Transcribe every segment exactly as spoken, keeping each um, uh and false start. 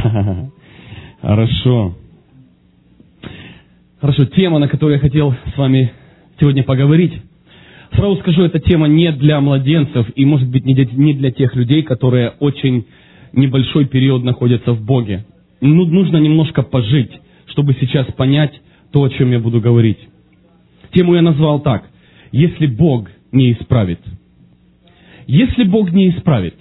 Хорошо. Хорошо, тема, на которую я хотел с вами сегодня поговорить. Сразу скажу, эта тема не для младенцев и, может быть, не для, не для тех людей, которые очень небольшой период находятся в Боге. Ну, нужно немножко пожить, чтобы сейчас понять то, о чем я буду говорить. Тему я назвал так: «Если Бог не исправит». Если Бог не исправит.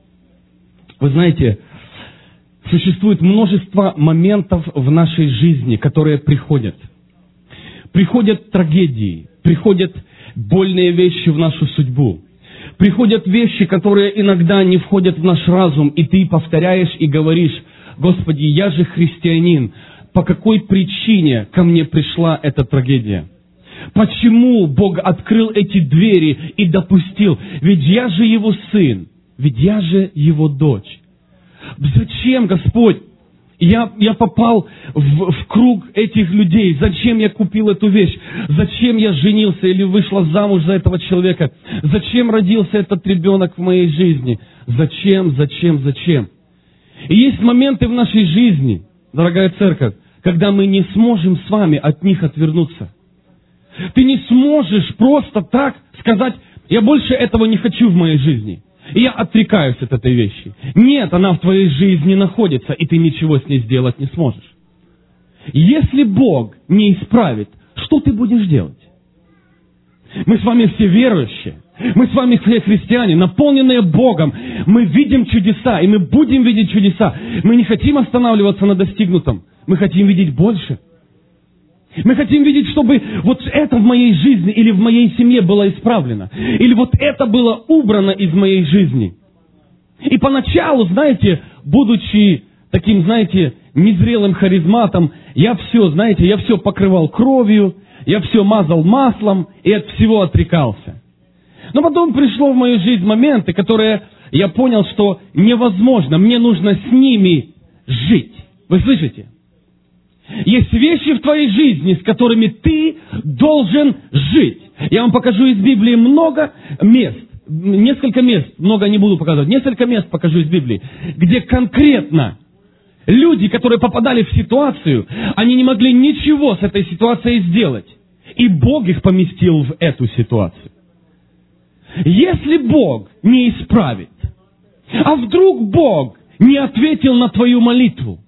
Вы знаете, существует множество моментов в нашей жизни, которые приходят. Приходят трагедии, приходят больные вещи в нашу судьбу. Приходят вещи, которые иногда не входят в наш разум, и ты повторяешь и говоришь: «Господи, я же христианин, по какой причине ко мне пришла эта трагедия? Почему Бог открыл эти двери и допустил? Ведь я же Его сын, ведь я же Его дочь. Зачем, Господь, я, я попал в, в круг этих людей? Зачем я купил эту вещь? Зачем я женился или вышла замуж за этого человека? Зачем родился этот ребенок в моей жизни? Зачем, зачем, зачем?» И есть моменты в нашей жизни, дорогая церковь, когда мы не сможем с вами от них отвернуться. Ты не сможешь просто так сказать: «Я больше этого не хочу в моей жизни, и я отрекаюсь от этой вещи». Нет, она в твоей жизни находится, и ты ничего с ней сделать не сможешь. Если Бог не исправит, что ты будешь делать? Мы с вами все верующие, мы с вами все христиане, наполненные Богом. Мы видим чудеса, и мы будем видеть чудеса. Мы не хотим останавливаться на достигнутом, мы хотим видеть больше. Мы хотим видеть, чтобы вот это в моей жизни или в моей семье было исправлено. Или вот это было убрано из моей жизни. И поначалу, знаете, будучи таким, знаете, незрелым харизматом, я все, знаете, я все покрывал кровью, я все мазал маслом и от всего отрекался. Но потом пришло в мою жизнь моменты, которые я понял, что невозможно, мне нужно с ними жить. Вы слышите? Есть вещи в твоей жизни, с которыми ты должен жить. Я вам покажу из Библии много мест, несколько мест, много не буду показывать, несколько мест покажу из Библии, где конкретно люди, которые попадали в ситуацию, они не могли ничего с этой ситуацией сделать. И Бог их поместил в эту ситуацию. Если Бог не исправит, а вдруг Бог не ответил на твою молитву,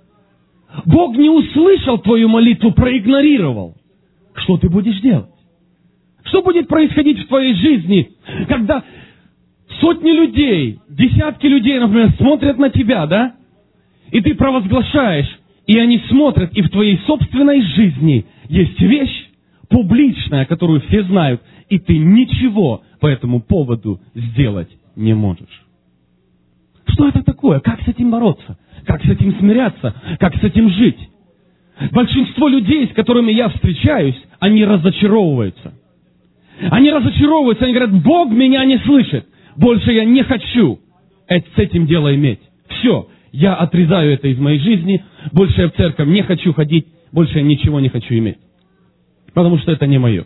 Бог не услышал твою молитву, проигнорировал, что ты будешь делать? Что будет происходить в твоей жизни, когда сотни людей, десятки людей, например, смотрят на тебя, да? И ты провозглашаешь, и они смотрят, и в твоей собственной жизни есть вещь публичная, которую все знают, и ты ничего по этому поводу сделать не можешь. Что это такое? Как с этим бороться? Как с этим смиряться? Как с этим жить? Большинство людей, с которыми я встречаюсь, они разочаровываются. Они разочаровываются, они говорят: «Бог меня не слышит. Больше я не хочу с этим дело иметь. Все, я отрезаю это из моей жизни. Больше я в церковь не хочу ходить. Больше я ничего не хочу иметь. Потому что это не мое».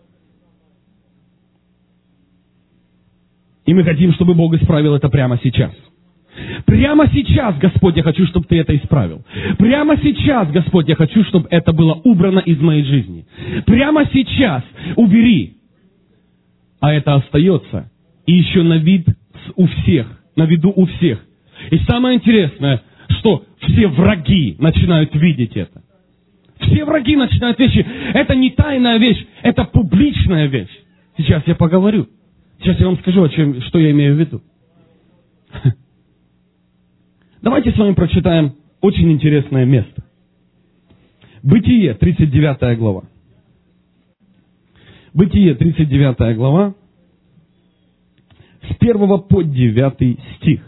И мы хотим, чтобы Бог исправил это прямо сейчас. Прямо сейчас, Господь, я хочу, чтобы Ты это исправил. Прямо сейчас, Господь, я хочу, чтобы это было убрано из моей жизни. Прямо сейчас убери. А это остается. И еще на вид у всех, на виду у всех. И самое интересное, что все враги начинают видеть это. Все враги начинают вещи. Это не тайная вещь, это публичная вещь. Сейчас я поговорю. Сейчас я вам скажу, о чем, что я имею в виду. Давайте с вами прочитаем очень интересное место. Бытие, тридцать девятая глава. Бытие, тридцать девятая глава, с первого по девятый стих.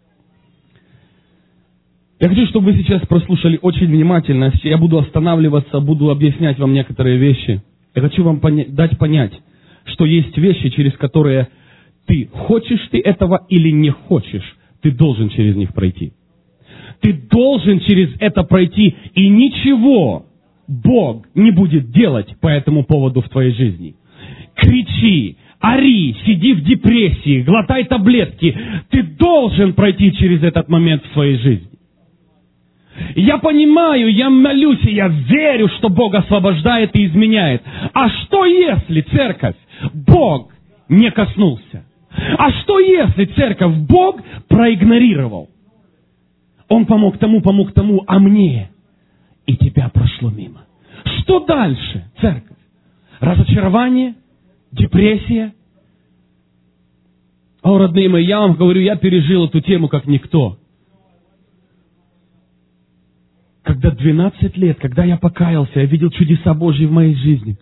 Я хочу, чтобы вы сейчас прослушали очень внимательно. Я буду останавливаться, буду объяснять вам некоторые вещи. Я хочу вам поня- дать понять, что есть вещи, через которые ты хочешь ты этого или не хочешь, ты должен через них пройти. Ты должен через это пройти, и ничего Бог не будет делать по этому поводу в твоей жизни. Кричи, ори, сиди в депрессии, глотай таблетки. Ты должен пройти через этот момент в своей жизни. Я понимаю, я молюсь, и я верю, что Бог освобождает и изменяет. А что если, церковь, Бог не коснулся? А что если, церковь, Бог проигнорировал? Он помог тому, помог тому, а мне и тебя прошло мимо. Что дальше, церковь? Разочарование? Депрессия? О, родные мои, я вам говорю, я пережил эту тему как никто. Когда двенадцать лет, когда я покаялся, я видел чудеса Божьи в моей жизни.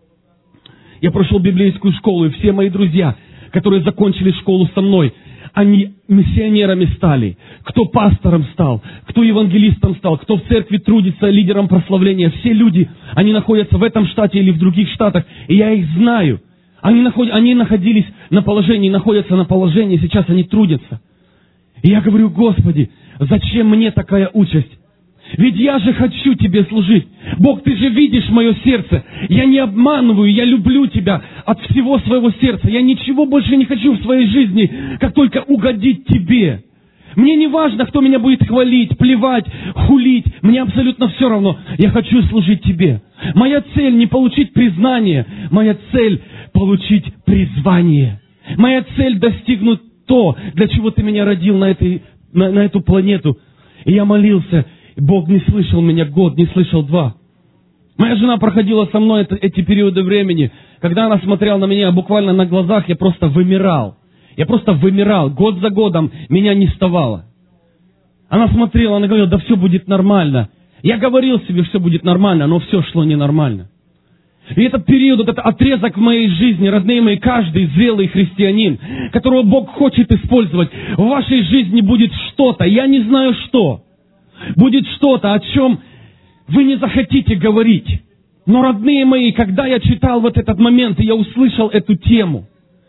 Я прошел библейскую школу, и все мои друзья, которые закончили школу со мной, они миссионерами стали. Кто пастором стал, кто евангелистом стал, кто в церкви трудится лидером прославления. Все люди, они находятся в этом штате или в других штатах, и я их знаю. Они, наход... они находились на положении, находятся на положении, сейчас они трудятся. И я говорю, Господи, зачем мне такая участь? Ведь я же хочу Тебе служить. Бог, Ты же видишь мое сердце. Я не обманываю, я люблю Тебя от всего своего сердца. Я ничего больше не хочу в своей жизни, как только угодить Тебе. Мне не важно, кто меня будет хвалить, плевать, хулить. Мне абсолютно все равно. Я хочу служить Тебе. Моя цель не получить признание. Моя цель получить призвание. Моя цель достигнуть то, для чего Ты меня родил на, этой, на, на эту планету. И я молился. Бог не слышал меня год, не слышал два. Моя жена проходила со мной это, эти периоды времени. Когда она смотрела на меня, буквально на глазах, я просто вымирал. Я просто вымирал. Год за годом меня не вставало. Она смотрела, она говорила, да все будет нормально. Я говорил себе, все будет нормально, но все шло ненормально. И этот период, этот отрезок в моей жизни, родные мои, каждый зрелый христианин, которого Бог хочет использовать, в вашей жизни будет что-то, я не знаю что. Будет что-то, о чем вы не захотите говорить. Но, родные мои, когда я читал вот этот момент, и я услышал эту тему,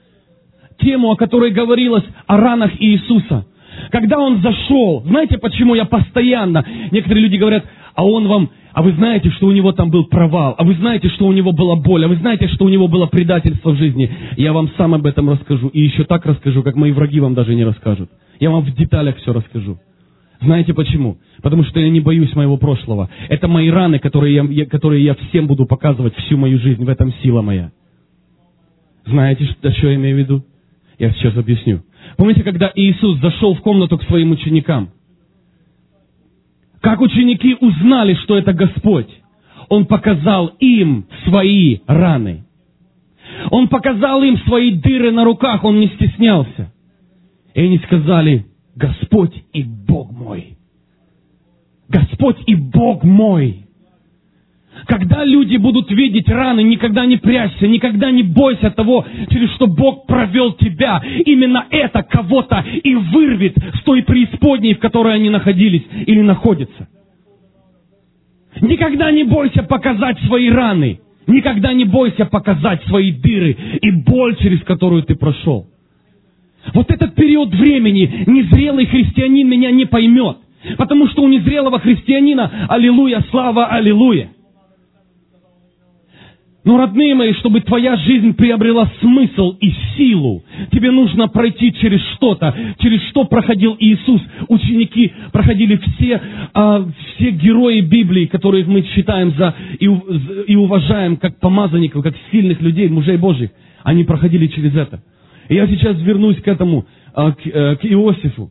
тему, о которой говорилось о ранах Иисуса, когда Он зашел, знаете, почему я постоянно, некоторые люди говорят, а Он вам, а вы знаете, что у Него там был провал, а вы знаете, что у Него была боль, а вы знаете, что у Него было предательство в жизни. Я вам сам об этом расскажу, и еще так расскажу, как мои враги вам даже не расскажут. Я вам в деталях все расскажу. Знаете почему? Потому что я не боюсь моего прошлого. Это мои раны, которые я, которые я всем буду показывать всю мою жизнь. В этом сила моя. Знаете, что, что я имею в виду? Я сейчас объясню. Помните, когда Иисус зашел в комнату к своим ученикам? Как ученики узнали, что это Господь? Он показал им свои раны. Он показал им свои дыры на руках. Он не стеснялся. И они сказали, Господь и Бог мой. Господь и Бог мой. Когда люди будут видеть раны, никогда не прячься, никогда не бойся того, через что Бог провел тебя. Именно это кого-то и вырвет с той преисподней, в которой они находились или находятся. Никогда не бойся показать свои раны. Никогда не бойся показать свои дыры и боль, через которую ты прошел. Вот этот период времени незрелый христианин меня не поймет. Потому что у незрелого христианина, аллилуйя, слава, аллилуйя. Но, родные мои, чтобы твоя жизнь приобрела смысл и силу, тебе нужно пройти через что-то, через что проходил Иисус. Ученики проходили все, а, все герои Библии, которых мы считаем за и, и уважаем как помазанников, как сильных людей, мужей Божьих. Они проходили через это. И я сейчас вернусь к этому, а, к, а, к Иосифу.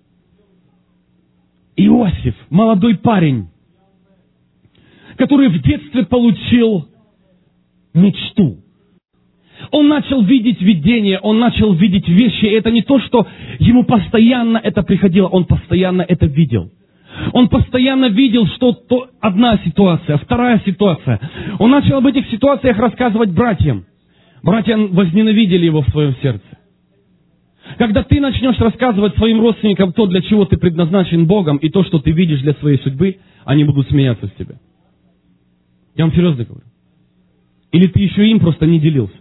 Иосиф, молодой парень, который в детстве получил мечту. Он начал видеть видения, он начал видеть вещи. И это не то, что ему постоянно это приходило, он постоянно это видел. Он постоянно видел, что то одна ситуация, вторая ситуация. Он начал об этих ситуациях рассказывать братьям. Братья возненавидели его в своем сердце. Когда ты начнешь рассказывать своим родственникам то, для чего ты предназначен Богом, и то, что ты видишь для своей судьбы, они будут смеяться с тебя. Я вам серьезно говорю. Или ты еще им просто не делился.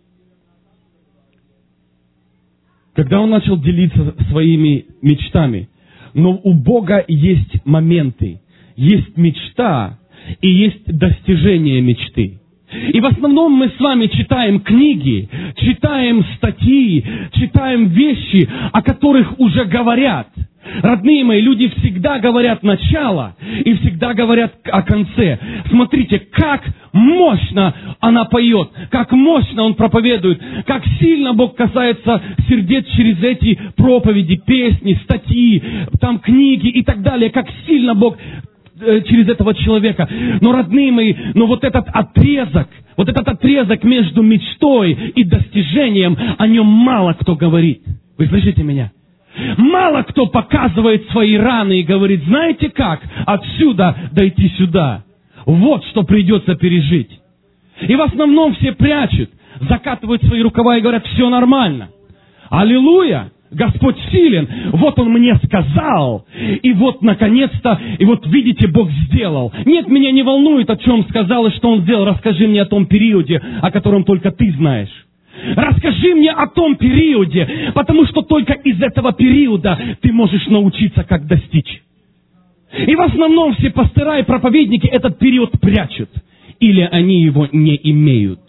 Когда он начал делиться своими мечтами, но у Бога есть моменты, есть мечта и есть достижение мечты. И в основном мы с вами читаем книги, читаем статьи, читаем вещи, о которых уже говорят. Родные мои, люди всегда говорят начало и всегда говорят о конце. Смотрите, как мощно она поет, как мощно он проповедует, как сильно Бог касается сердец через эти проповеди, песни, статьи, там книги и так далее, как сильно Бог через этого человека. Но, родные мои, но вот этот отрезок, вот этот отрезок между мечтой и достижением, о нем мало кто говорит. Вы слышите меня? Мало кто показывает свои раны и говорит, знаете как, отсюда дойти сюда. Вот что придется пережить. И в основном все прячут, закатывают свои рукава и говорят, все нормально. Аллилуйя! Господь силен, вот Он мне сказал, и вот наконец-то, и вот видите, Бог сделал. Нет, меня не волнует, о чем сказал и что Он сделал. Расскажи мне о том периоде, о котором только ты знаешь. Расскажи мне о том периоде, потому что только из этого периода ты можешь научиться, как достичь. И в основном все пастыра и проповедники этот период прячут, или они его не имеют.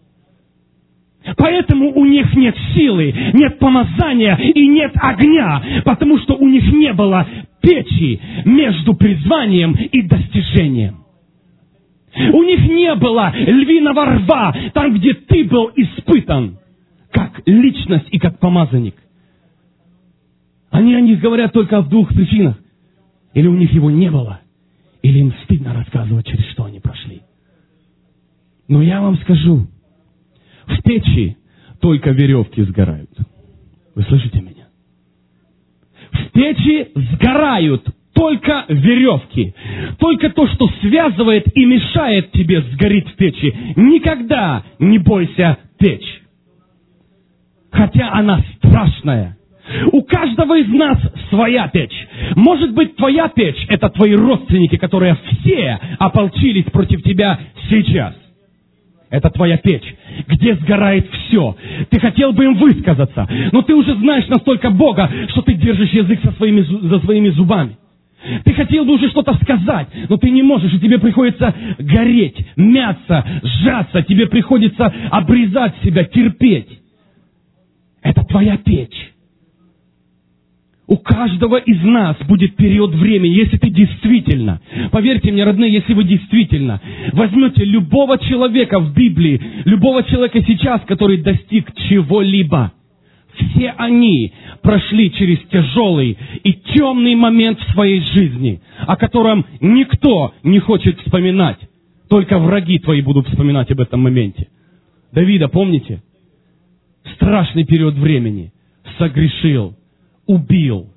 Поэтому у них нет силы, нет помазания и нет огня, потому что у них не было печи между призванием и достижением. У них не было львиного рва, там, где ты был испытан, как личность и как помазанник. Они о них говорят только в двух причинах. Или у них его не было, или им стыдно рассказывать, через что они прошли. Но я вам скажу, в печи только веревки сгорают. Вы слышите меня? В печи сгорают только веревки. Только то, что связывает и мешает тебе, сгорит в печи. Никогда не бойся печь. Хотя она страшная. У каждого из нас своя печь. Может быть, твоя печь – это твои родственники, которые все ополчились против тебя сейчас. Это твоя печь, где сгорает все. Ты хотел бы им высказаться, но ты уже знаешь настолько Бога, что ты держишь язык со своими, за своими зубами. Ты хотел бы уже что-то сказать, но ты не можешь, и тебе приходится гореть, мяться, сжаться, тебе приходится обрезать себя, терпеть. Это твоя печь. У каждого из нас будет период времени, если ты действительно, поверьте мне, родные, если вы действительно возьмете любого человека в Библии, любого человека сейчас, который достиг чего-либо, все они прошли через тяжелый и темный момент в своей жизни, о котором никто не хочет вспоминать. Только враги твои будут вспоминать об этом моменте. Давида, помните? Страшный период времени. Согрешил. Убил.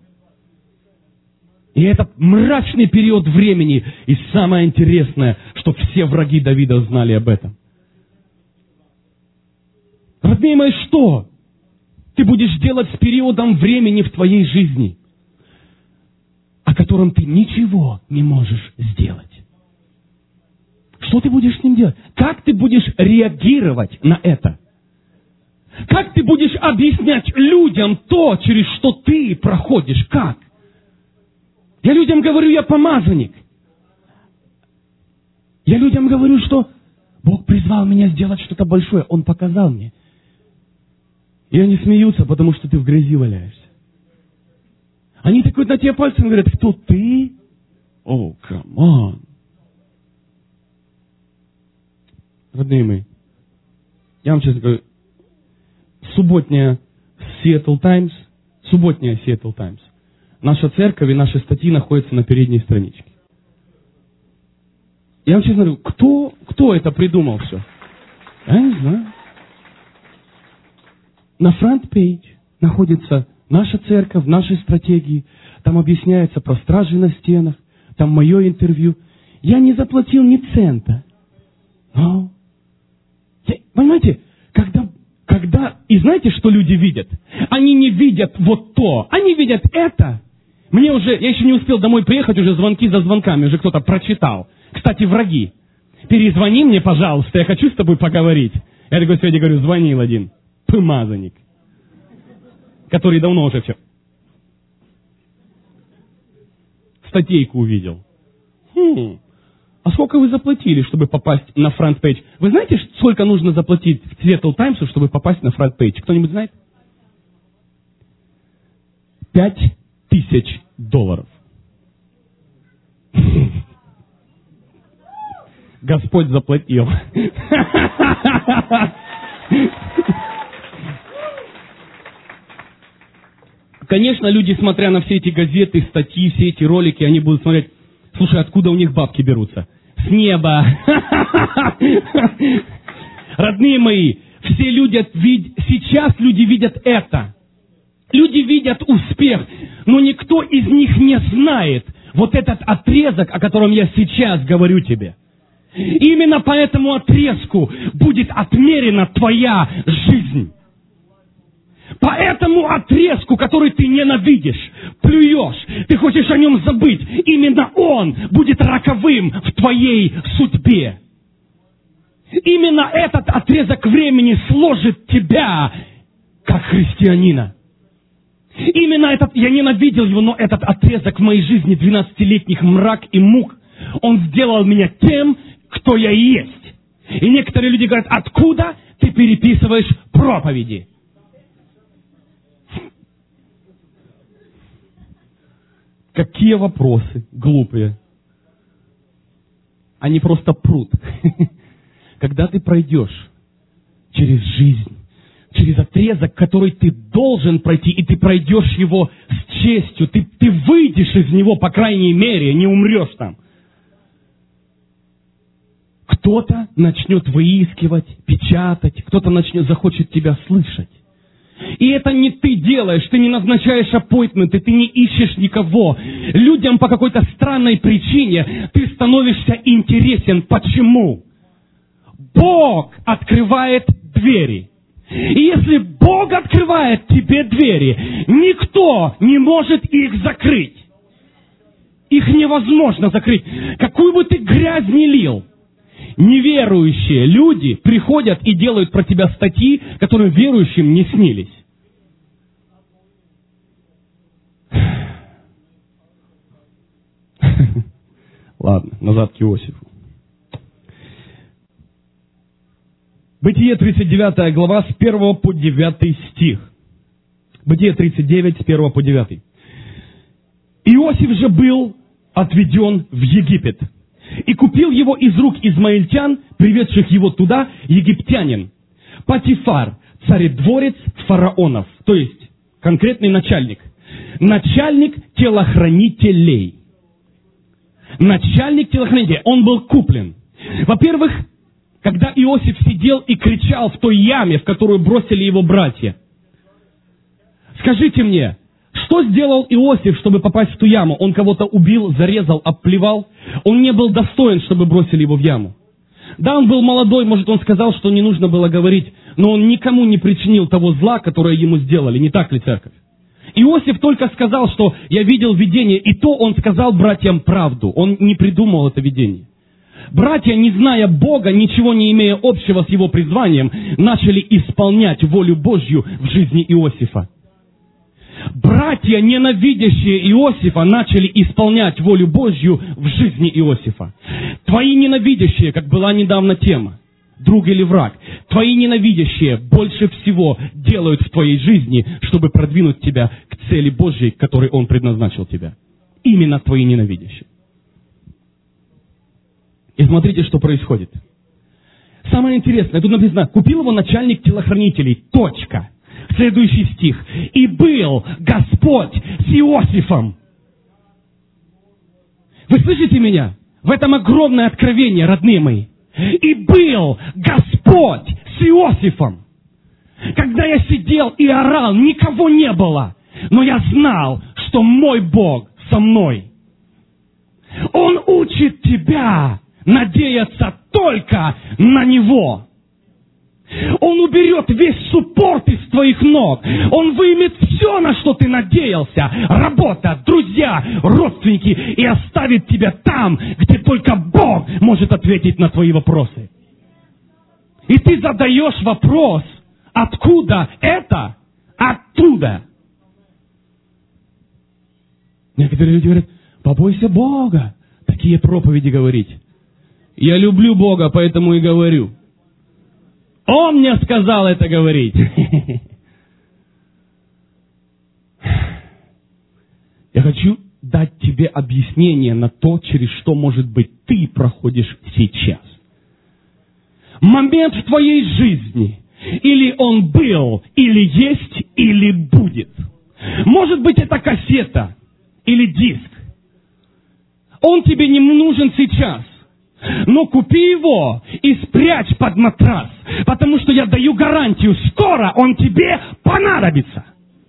И это мрачный период времени. И самое интересное, что все враги Давида знали об этом. Родные мои, что ты будешь делать с периодом времени в твоей жизни, о котором ты ничего не можешь сделать? Что ты будешь с ним делать? Как ты будешь реагировать на это? Как ты будешь объяснять людям то, через что ты проходишь? Как? Я людям говорю, я помазанник. Я людям говорю, что Бог призвал меня сделать что-то большое. Он показал мне. И они смеются, потому что ты в грязи валяешься. Они такой на тебя пальцем говорят, кто ты? О, камон. Родные мои, я вам честно говорю, субботняя Seattle Times, субботняя Seattle Times, наша церковь и наши статьи находятся на передней страничке. Я вам честно говорю, кто, кто это придумал все? Я не знаю. На фронт-пейдж находится наша церковь, наши стратегии. Там объясняется про стражи на стенах, там мое интервью. Я не заплатил ни цента. Но, понимаете, когда, когда... И знаете, что люди видят? Они не видят вот то. Они видят это. Мне уже... Я еще не успел домой приехать, уже звонки за звонками, уже кто-то прочитал. Кстати, враги. Перезвони мне, пожалуйста, я хочу с тобой поговорить. Я такой сегодня говорю, звонил один. Помазанник. Который давно уже все. Статейку увидел. Хм. а сколько вы заплатили, чтобы попасть на фронт-пейдж? Вы знаете, сколько нужно заплатить в Seattle Times, чтобы попасть на фронт-пейдж? Кто-нибудь знает? Пять тысяч долларов. Господь заплатил. Конечно, люди, смотря на все эти газеты, статьи, все эти ролики, они будут смотреть, слушай, откуда у них бабки берутся? С неба. Родные мои, все люди, сейчас люди видят это. Люди видят успех, но никто из них не знает вот этот отрезок, о котором я сейчас говорю тебе. Именно по этому отрезку будет отмерена твоя жизнь. По этому отрезку, который ты ненавидишь, плюешь, ты хочешь о нем забыть, именно он будет роковым в твоей судьбе. Именно этот отрезок времени сложит тебя, как христианина. Именно этот, я ненавидел его, но этот отрезок в моей жизни, двенадцатилетних мрак и мук, он сделал меня тем, кто я и есть. И некоторые люди говорят, откуда ты переписываешь проповеди? Какие вопросы глупые. Они просто прут. Когда ты пройдешь через жизнь, через отрезок, который ты должен пройти, и ты пройдешь его с честью, ты, ты выйдешь из него, по крайней мере, не умрешь там. Кто-то начнет выискивать, печатать, кто-то начнет, захочет тебя слышать. И это не ты делаешь, ты не назначаешь аппоинтменты, ты не ищешь никого. Людям по какой-то странной причине ты становишься интересен. Почему? Бог открывает двери. И если Бог открывает тебе двери, никто не может их закрыть. Их невозможно закрыть. Какую бы ты грязь ни лил, неверующие люди приходят и делают про тебя статьи, которые верующим не снились. Ладно, назад к Иосифу. Бытие тридцать девятая глава с первого по девятый стих. Бытие тридцать девять с первого по девятый. Иосиф же был отведен в Египет. И купил его из рук измаильтян, приведших его туда, египтянин. Патифар, царедворец фараонов. То есть, конкретный начальник. Начальник телохранителей. Начальник телохранителей. Он был куплен. Во-первых, когда Иосиф сидел и кричал в той яме, в которую бросили его братья. Скажите мне, что сделал Иосиф, чтобы попасть в ту яму? Он кого-то убил, зарезал, обплевал? Он не был достоин, чтобы бросили его в яму. Да, он был молодой, может, он сказал, что не нужно было говорить, но он никому не причинил того зла, которое ему сделали. Не так ли, церковь? Иосиф только сказал, что я видел видение, и то он сказал братьям правду. Он не придумал это видение. Братья, не зная Бога, ничего не имея общего с его призванием, начали исполнять волю Божью в жизни Иосифа. Братья, ненавидящие Иосифа, начали исполнять волю Божью в жизни Иосифа. Твои ненавидящие, как была недавно тема, друг или враг, твои ненавидящие больше всего делают в твоей жизни, чтобы продвинуть тебя к цели Божьей, к которой Он предназначил тебя. Именно твои ненавидящие. И смотрите, что происходит. Самое интересное, тут написано, купил его начальник телохранителей. Точка. Следующий стих. И был Господь с Иосифом. Вы слышите меня? В этом огромное откровение, родные мои. И был Господь с Иосифом. Когда я сидел и орал, никого не было. Но я знал, что мой Бог со мной. Он учит тебя надеяться только на Него. Он уберет весь суппорт из твоих ног. Он вымет все, на что ты надеялся. Работа, друзья, родственники. И оставит тебя там, где только Бог может ответить на твои вопросы. И ты задаешь вопрос, откуда это? Оттуда. Некоторые люди говорят, побойся Бога. Такие проповеди говорить. Я люблю Бога, поэтому и говорю. Он мне сказал это говорить. Я хочу дать тебе объяснение на то, через что, может быть, ты проходишь сейчас. Момент в твоей жизни, или он был, или есть, или будет. Может быть, это кассета или диск. Он тебе не нужен сейчас. Но купи его и спрячь под матрас, потому что я даю гарантию, скоро он тебе понадобится.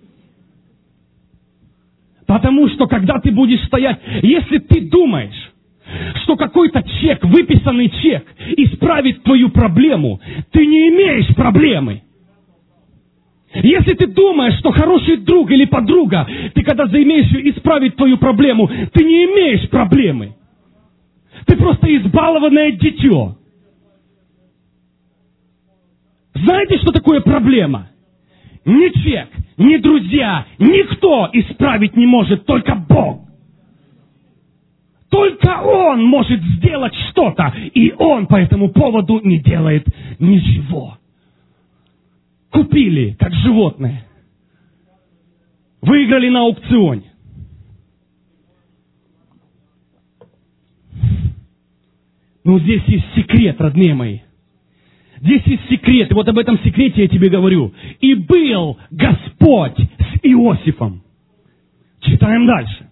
Потому что, когда ты будешь стоять, если ты думаешь, что какой-то чек, выписанный чек, исправит твою проблему, ты не имеешь проблемы. Если ты думаешь, что хороший друг или подруга, ты когда заимеешь исправить твою проблему, ты не имеешь проблемы. Ты просто избалованное дитё. Знаете, что такое проблема? Ни чек, ни друзья, никто исправить не может, только Бог. Только Он может сделать что-то, и Он по этому поводу не делает ничего. Купили, как животное. Выиграли на аукционе. Но здесь есть секрет, родные мои. Здесь есть секрет, и вот об этом секрете я тебе говорю. И был Господь с Иосифом. Читаем дальше.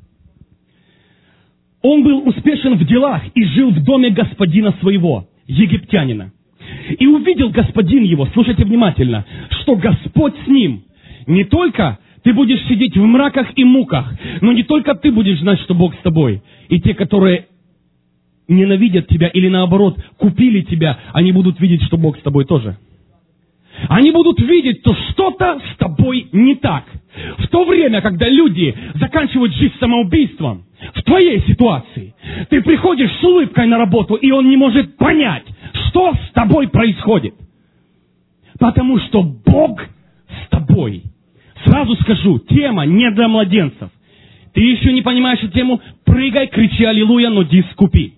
Он был успешен в делах и жил в доме господина своего, египтянина. И увидел господин его, слушайте внимательно, что Господь с ним. Не только ты будешь сидеть в мраках и муках, но не только ты будешь знать, что Бог с тобой. И те, которые ненавидят тебя или наоборот купили тебя, они будут видеть, что Бог с тобой тоже. Они будут видеть, что что-то с тобой не так. В то время, когда люди заканчивают жизнь самоубийством, в твоей ситуации, ты приходишь с улыбкой на работу, и он не может понять, что с тобой происходит. Потому что Бог с тобой. Сразу скажу, тема не для младенцев. Ты еще не понимаешь эту тему, прыгай, кричи аллилуйя, но диск купи.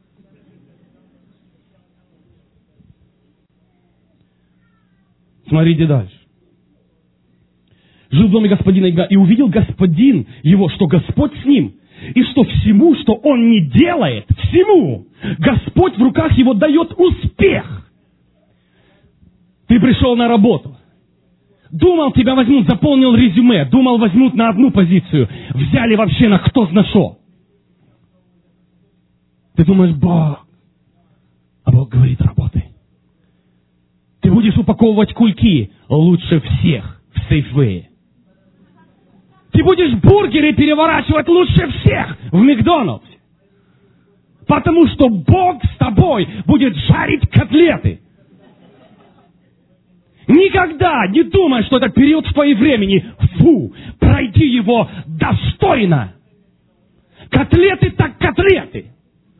Смотрите дальше. Жил в доме господина и увидел господин его, что Господь с ним, и что всему, что он не делает, всему, Господь в руках его дает успех. Ты пришел на работу. Думал, тебя возьмут, заполнил резюме, думал, возьмут на одну позицию, взяли вообще на кто знает что. Ты думаешь, Бог, а Бог говорит, работай. Ты будешь упаковывать кульки лучше всех в Сейфвее. Ты будешь бургеры переворачивать лучше всех в Макдональдсе. Потому что Бог с тобой будет жарить котлеты. Никогда не думай, что это период в твоем времени. Фу, пройди его достойно. Котлеты так котлеты.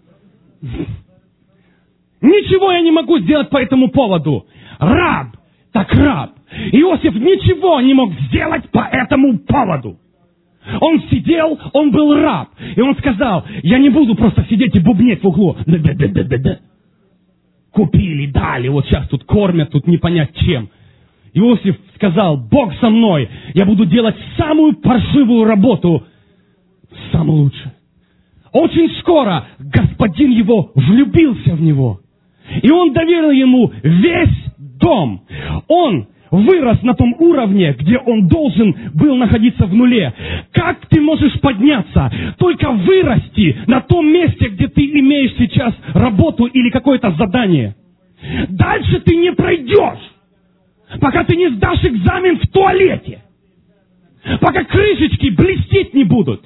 Ничего я не могу сделать по этому поводу. Раб так раб. Иосиф ничего не мог сделать по этому поводу. Он сидел, он был раб. И он сказал, я не буду просто сидеть и бубнеть в углу. Да-да-да-да-да. Купили, дали, вот сейчас тут кормят, тут не понять чем. Иосиф сказал, Бог со мной, я буду делать самую паршивую работу, самую лучшую. Очень скоро господин его влюбился в него. И он доверил ему весь дом. Он вырос на том уровне, где он должен был находиться в нуле. Как ты можешь подняться? Только вырасти на том месте, где ты имеешь сейчас работу или какое-то задание. Дальше ты не пройдешь, пока ты не сдашь экзамен в туалете. Пока крышечки блестеть не будут.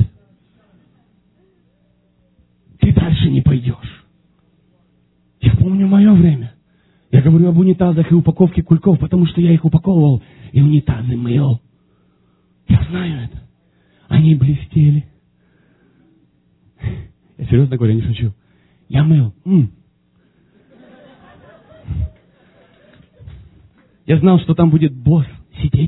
Ты дальше не пойдешь. Я помню мое время. Я говорю об унитазах и упаковке кульков, потому что я их упаковывал и унитазы мыл. Я знаю это. Они блестели. Я серьезно говорю, не шучу. Я мыл. М. Я знал, что там будет босс сидеть.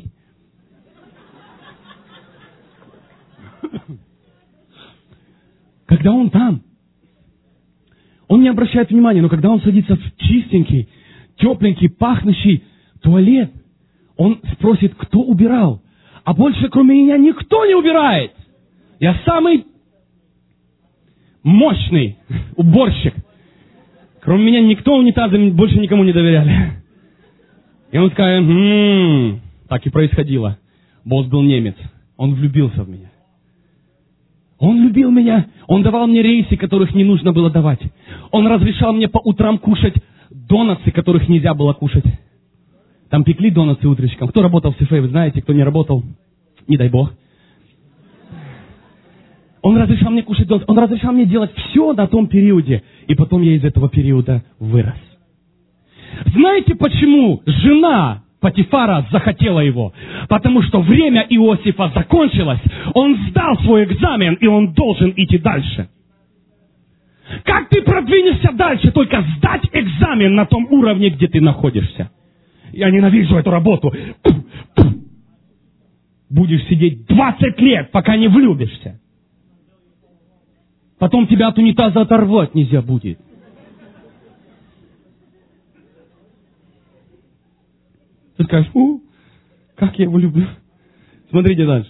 Когда он там, Он не обращает внимания, но когда он садится в чистенький, тепленький, пахнущий туалет, он спросит, кто убирал. А больше, кроме меня, никто не убирает. Я самый мощный уборщик. Кроме меня никто унитазом больше никому не доверяли. И он скажет, м-м, так и происходило. Босс был немец. Он влюбился в меня. Он любил меня. Он давал мне рейсы, которых не нужно было давать. Он разрешал мне по утрам кушать донатсы, которых нельзя было кушать. Там пекли донатсы утречком. Кто работал в Сифе, вы знаете, кто не работал, не дай бог. Он разрешал мне кушать донатсы. Он разрешал мне делать все на том периоде. И потом я из этого периода вырос. Знаете, почему жена Потифара захотела его? Потому что время Иосифа закончилось. Он сдал свой экзамен, и он должен идти дальше. Как ты продвинешься дальше? Только сдать экзамен на том уровне, где ты находишься. Я ненавижу эту работу. Будешь сидеть двадцать лет, пока не влюбишься. Потом тебя от унитаза оторвать нельзя будет. Ты скажешь, у, как я его люблю. Смотрите дальше.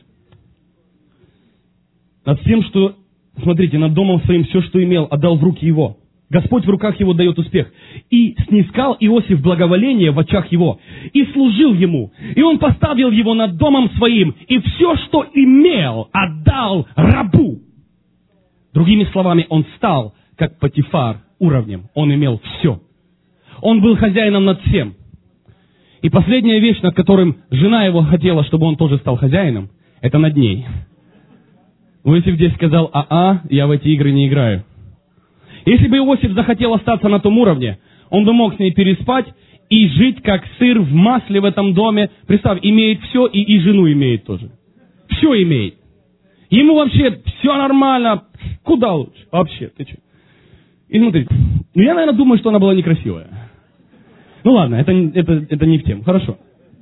Над всем, что, смотрите, над домом своим все, что имел, отдал в руки его. Господь в руках его дает успех. И снискал Иосиф благоволение в очах его. И служил ему. И он поставил его над домом своим. И все, что имел, отдал рабу. Другими словами, он стал, как Потифар, уровнем. Он имел все. Он был хозяином над всем. И последняя вещь, над которым жена его хотела, чтобы он тоже стал хозяином, это над ней. Иосиф здесь сказал, а-а, я в эти игры не играю. Если бы Иосиф захотел остаться на том уровне, он бы мог с ней переспать и жить как сыр в масле в этом доме. Представь, имеет все и, и жену имеет тоже. Все имеет. Ему вообще все нормально. Куда лучше? Вообще, ты что? И смотри, ну я, наверное, думаю, что она была некрасивая. Ну ладно, это, это, это не в тему. Хорошо.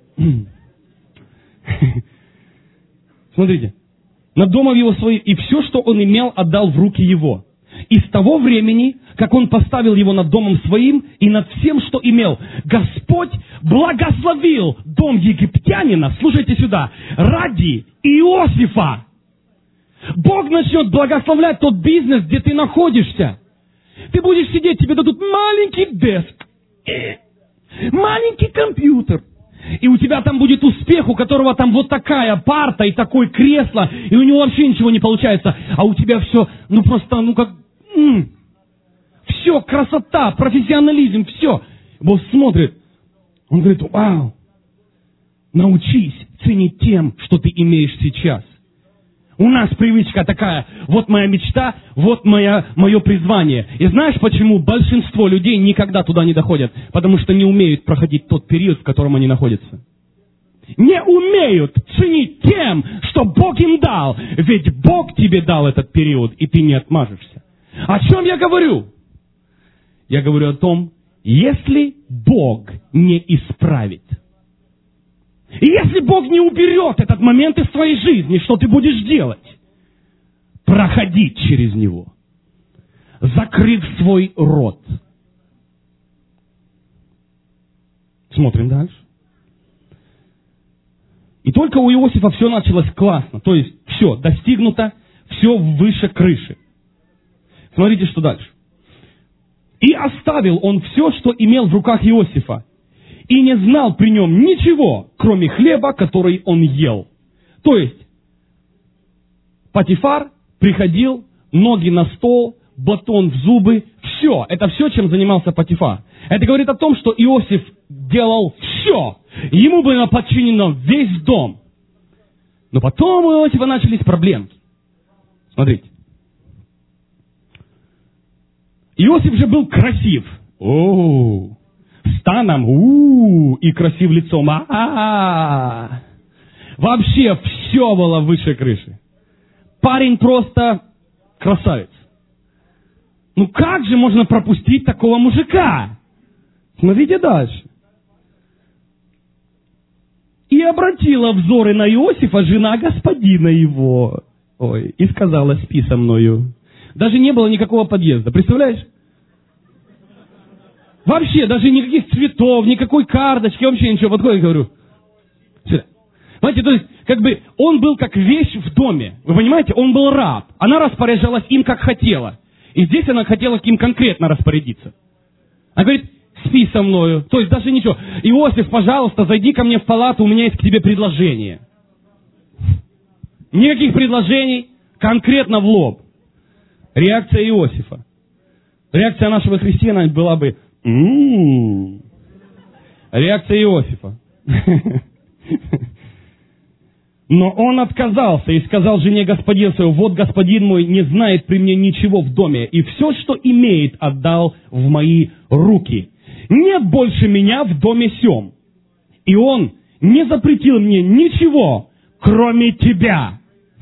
Смотрите. Над домом его своим, и все, что он имел, отдал в руки его. И с того времени, как он поставил его над домом своим и над всем, что имел, Господь благословил дом египтянина, слушайте сюда, ради Иосифа. Бог начнет благословлять тот бизнес, где ты находишься. Ты будешь сидеть, тебе дадут маленький деск, маленький компьютер. И у тебя там будет успех, у которого там вот такая парта и такое кресло, и у него вообще ничего не получается. А у тебя все, ну просто, ну как... М-м, все, красота, профессионализм, все. Бог смотрит, он говорит, вау, научись ценить тем, что ты имеешь сейчас. У нас привычка такая, вот моя мечта, вот моя, мое призвание. И знаешь, почему большинство людей никогда туда не доходят? Потому что не умеют проходить тот период, в котором они находятся. Не умеют ценить тем, что Бог им дал. Ведь Бог тебе дал этот период, и ты не отмажешься. О чем я говорю? Я говорю о том, если Бог не исправит, и если Бог не уберет этот момент из твоей жизни, что ты будешь делать? Проходить через него, закрыв свой рот. Смотрим дальше. И только у Иосифа все началось классно. То есть все достигнуто, все выше крыши. Смотрите, что дальше. И оставил он все, что имел в руках Иосифа. И не знал при нем ничего, кроме хлеба, который он ел. То есть, Потифар приходил, ноги на стол, батон в зубы, все. Это все, чем занимался Потифар. Это говорит о том, что Иосиф делал все. Ему было подчинено весь дом. Но потом у Иосифа начались проблемы. Смотрите. Иосиф же был красив. О-о-о. Станом, у-у-у, и красив лицом, а-а-а. Вообще все было выше крыши. Парень просто красавец. Ну как же можно пропустить такого мужика? Смотрите дальше. И обратила взоры на Иосифа жена господина его. Ой, и сказала, спи со мною. Даже не было никакого подъезда, представляешь? Вообще, даже никаких цветов, никакой карточки, вообще ничего. Подходит и говорю, сюда. Понимаете, то есть, как бы, он был как вещь в доме. Вы понимаете, он был раб. Она распоряжалась им, как хотела. И здесь она хотела им конкретно распорядиться. Она говорит, спи со мною. То есть, даже ничего. Иосиф, пожалуйста, зайди ко мне в палату, у меня есть к тебе предложение. Никаких предложений, конкретно в лоб. Реакция Иосифа. Реакция нашего христианина была бы, м-м-м. Реакция Иосифа. Но он отказался и сказал жене господину своему, вот господин мой не знает при мне ничего в доме, и все, что имеет, отдал в мои руки. Нет больше меня в доме сем. И он не запретил мне ничего, кроме тебя.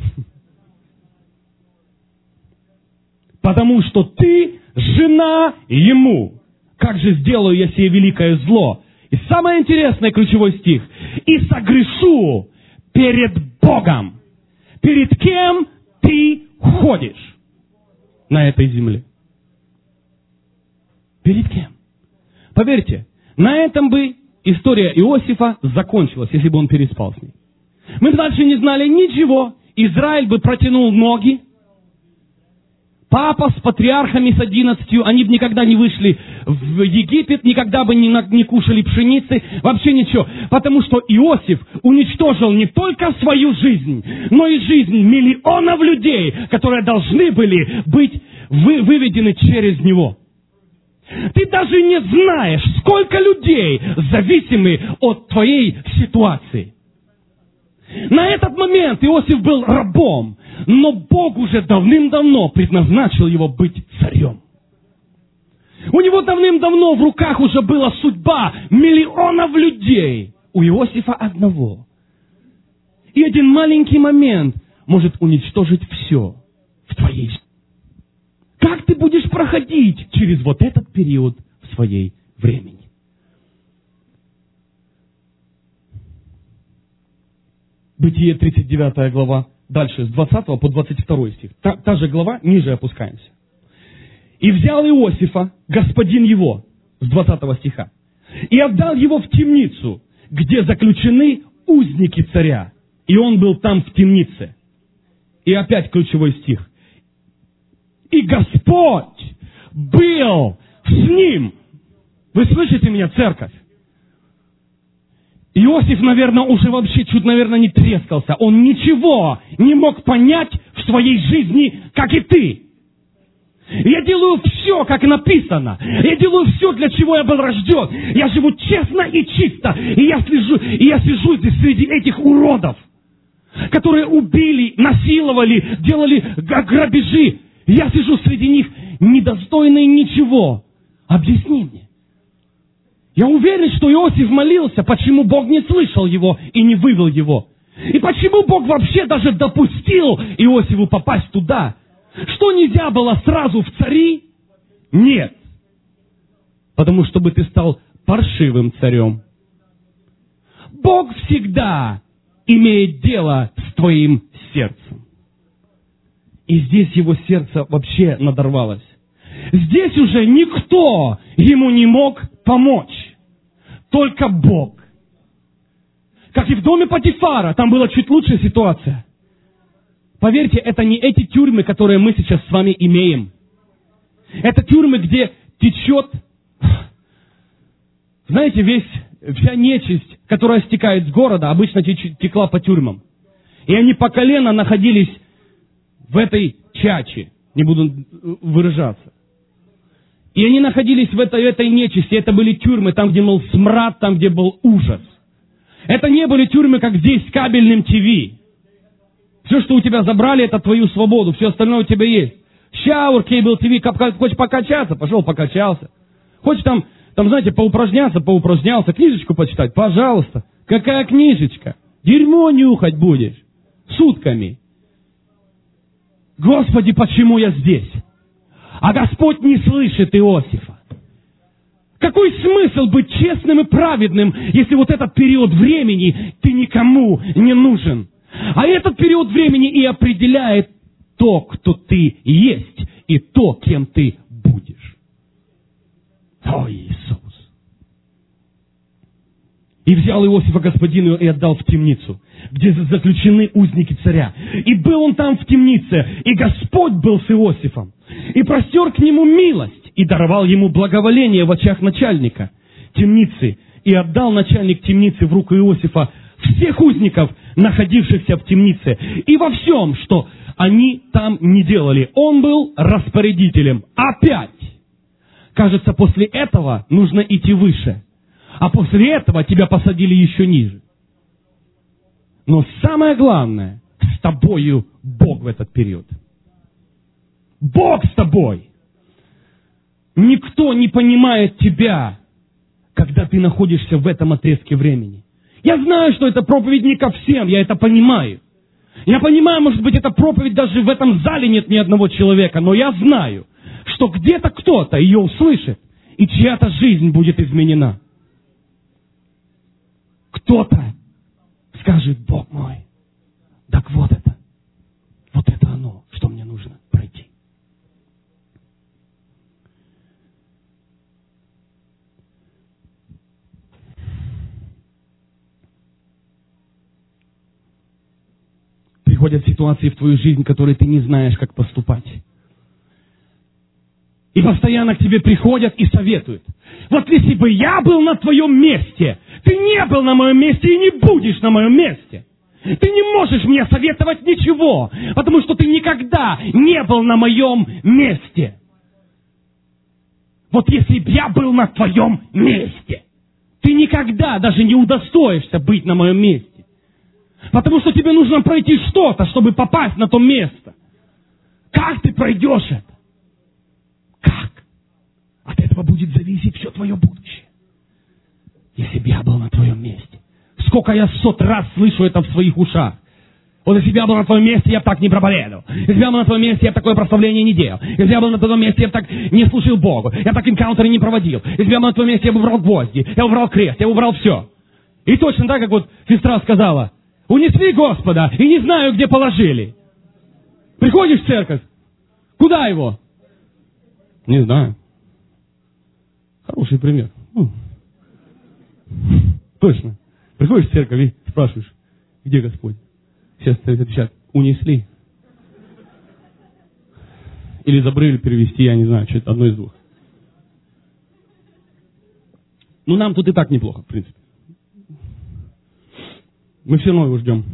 Потому что ты жена ему. Как же сделаю я сие великое зло? И самое интересное, ключевой стих. И согрешу перед Богом. Перед кем ты ходишь на этой земле? Перед кем? Поверьте, на этом бы история Иосифа закончилась, если бы он переспал с ней. Мы бы дальше не знали ничего. Израиль бы протянул ноги. Папа с патриархами, с одиннадцатью, они бы никогда не вышли в Египет, никогда бы не, на, не кушали пшеницы, вообще ничего. Потому что Иосиф уничтожил не только свою жизнь, но и жизнь миллионов людей, которые должны были быть вы, выведены через него. Ты даже не знаешь, сколько людей зависимы от твоей ситуации. На этот момент Иосиф был рабом, но Бог уже давным-давно предназначил его быть царем. У него давным-давно в руках уже была судьба миллионов людей. У Иосифа одного. И один маленький момент может уничтожить все в твоей жизни. Как ты будешь проходить через вот этот период в своей времени? Бытие, тридцать девятая глава, дальше, с двадцатого по двадцать второй стих. Та, та же глава, ниже опускаемся. «И взял Иосифа, господин его», с двадцатого стиха, «и отдал его в темницу, где заключены узники царя. И он был там в темнице». И опять ключевой стих. «И Господь был с ним». Вы слышите меня, церковь? Иосиф, наверное, уже вообще чуть, наверное, не трескался. Он ничего не мог понять в своей жизни, как и ты. Я делаю все, как написано. Я делаю все, для чего я был рожден. Я живу честно и чисто. И я слежу, и я сижу здесь среди этих уродов, которые убили, насиловали, делали грабежи. Я сижу среди них, недостойный ничего. Объясни мне. Я уверен, что Иосиф молился, почему Бог не слышал его и не вывел его. И почему Бог вообще даже допустил Иосифу попасть туда. Что нельзя было сразу в цари? Нет. Потому чтобы ты стал паршивым царем. Бог всегда имеет дело с твоим сердцем. И здесь его сердце вообще надорвалось. Здесь уже никто ему не мог помочь. Только Бог. Как и в доме Потифара, там была чуть лучшая ситуация. Поверьте, это не эти тюрьмы, которые мы сейчас с вами имеем. Это тюрьмы, где течет, знаете, весь, вся нечисть, которая стекает с города, обычно текла по тюрьмам. И они по колено находились в этой чаче. Не буду выражаться. И они находились в этой, этой нечисти. Это были тюрьмы, там, где был смрад, там, где был ужас. Это не были тюрьмы, как здесь, с кабельным ТВ. Все, что у тебя забрали, это твою свободу. Все остальное у тебя есть. Шаур, кейбл ТВ, хочешь покачаться? Пошел, покачался. Хочешь там, там, знаете, поупражняться? Поупражнялся. Книжечку почитать? Пожалуйста. Какая книжечка? Дерьмо нюхать будешь. Сутками. Господи, почему я здесь? А Господь не слышит Иосифа. Какой смысл быть честным и праведным, если вот этот период времени ты никому не нужен? А этот период времени и определяет то, кто ты есть, и то, кем ты будешь. О, Иисус! И взял Иосифа господину и отдал в темницу, где заключены узники царя. И был он там в темнице, и Господь был с Иосифом, и простер к нему милость, и даровал ему благоволение в очах начальника темницы, и отдал начальник темницы в руку Иосифа всех узников, находившихся в темнице, и во всем, что они там не делали. Он был распорядителем. Опять! Кажется, после этого нужно идти выше. А после этого тебя посадили еще ниже. Но самое главное, с тобою Бог в этот период. Бог с тобой. Никто не понимает тебя, когда ты находишься в этом отрезке времени. Я знаю, что это проповедь не ко всем, я это понимаю. Я понимаю, может быть, эта проповедь даже в этом зале нет ни одного человека, но я знаю, что где-то кто-то ее услышит, и чья-то жизнь будет изменена. Кто-то скажет: Бог мой, так вот это, вот это оно, что мне нужно пройти. Приходят ситуации в твою жизнь, которые ты не знаешь, как поступать. И постоянно к тебе приходят и советуют. Вот если бы я был на твоем месте, ты не был на моем месте и не будешь на моем месте. Ты не можешь мне советовать ничего, потому что ты никогда не был на моем месте. Вот если бы я был на твоем месте, ты никогда даже не удостоишься быть на моем месте. Потому что тебе нужно пройти что-то, чтобы попасть на то место. Как ты пройдешь это? Как? От этого будет зависеть все твое будущее. Если бы я был на твоем месте. Сколько я сот раз слышу это в своих ушах. Вот если бы я был на твоем месте, я бы так не проповедовал. Если бы я был на твоем месте, я бы такое прославление не делал. Если бы я был на твоем месте, я бы так не служил Богу. Я бы так энкаунтеры не проводил. Если бы я был на твоем месте, я бы убрал гвозди. Я бы убрал крест, я бы убрал все. И точно так, как вот сестра сказала: унесли Господа, и не знаю, где положили. Приходишь в церковь, куда его? Не знаю. Хороший пример. Ну, точно. Приходишь в церковь и спрашиваешь: где Господь? Сейчас отвечают: унесли. Или забрали перевести, я не знаю, что это одно из двух. Ну, нам тут и так неплохо, в принципе. Мы все равно его ждем.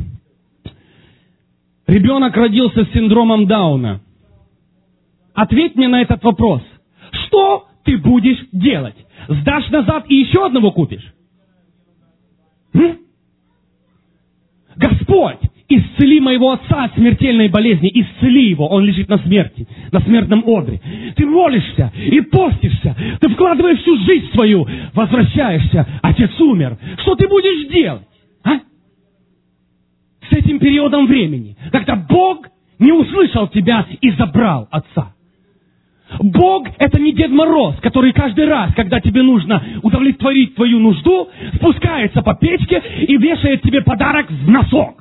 Ребенок родился с синдромом Дауна. Ответь мне на этот вопрос. Что ты будешь делать? Сдашь назад и еще одного купишь? М? Господь, исцели моего отца от смертельной болезни. Исцели его, он лежит на смерти, на смертном одре. Ты молишься и постишься. Ты вкладываешь всю жизнь свою. Возвращаешься, отец умер. Что ты будешь делать? А? С этим периодом времени, когда Бог не услышал тебя и забрал отца. Бог — это не Дед Мороз, который каждый раз, когда тебе нужно удовлетворить твою нужду, спускается по печке и вешает тебе подарок в носок.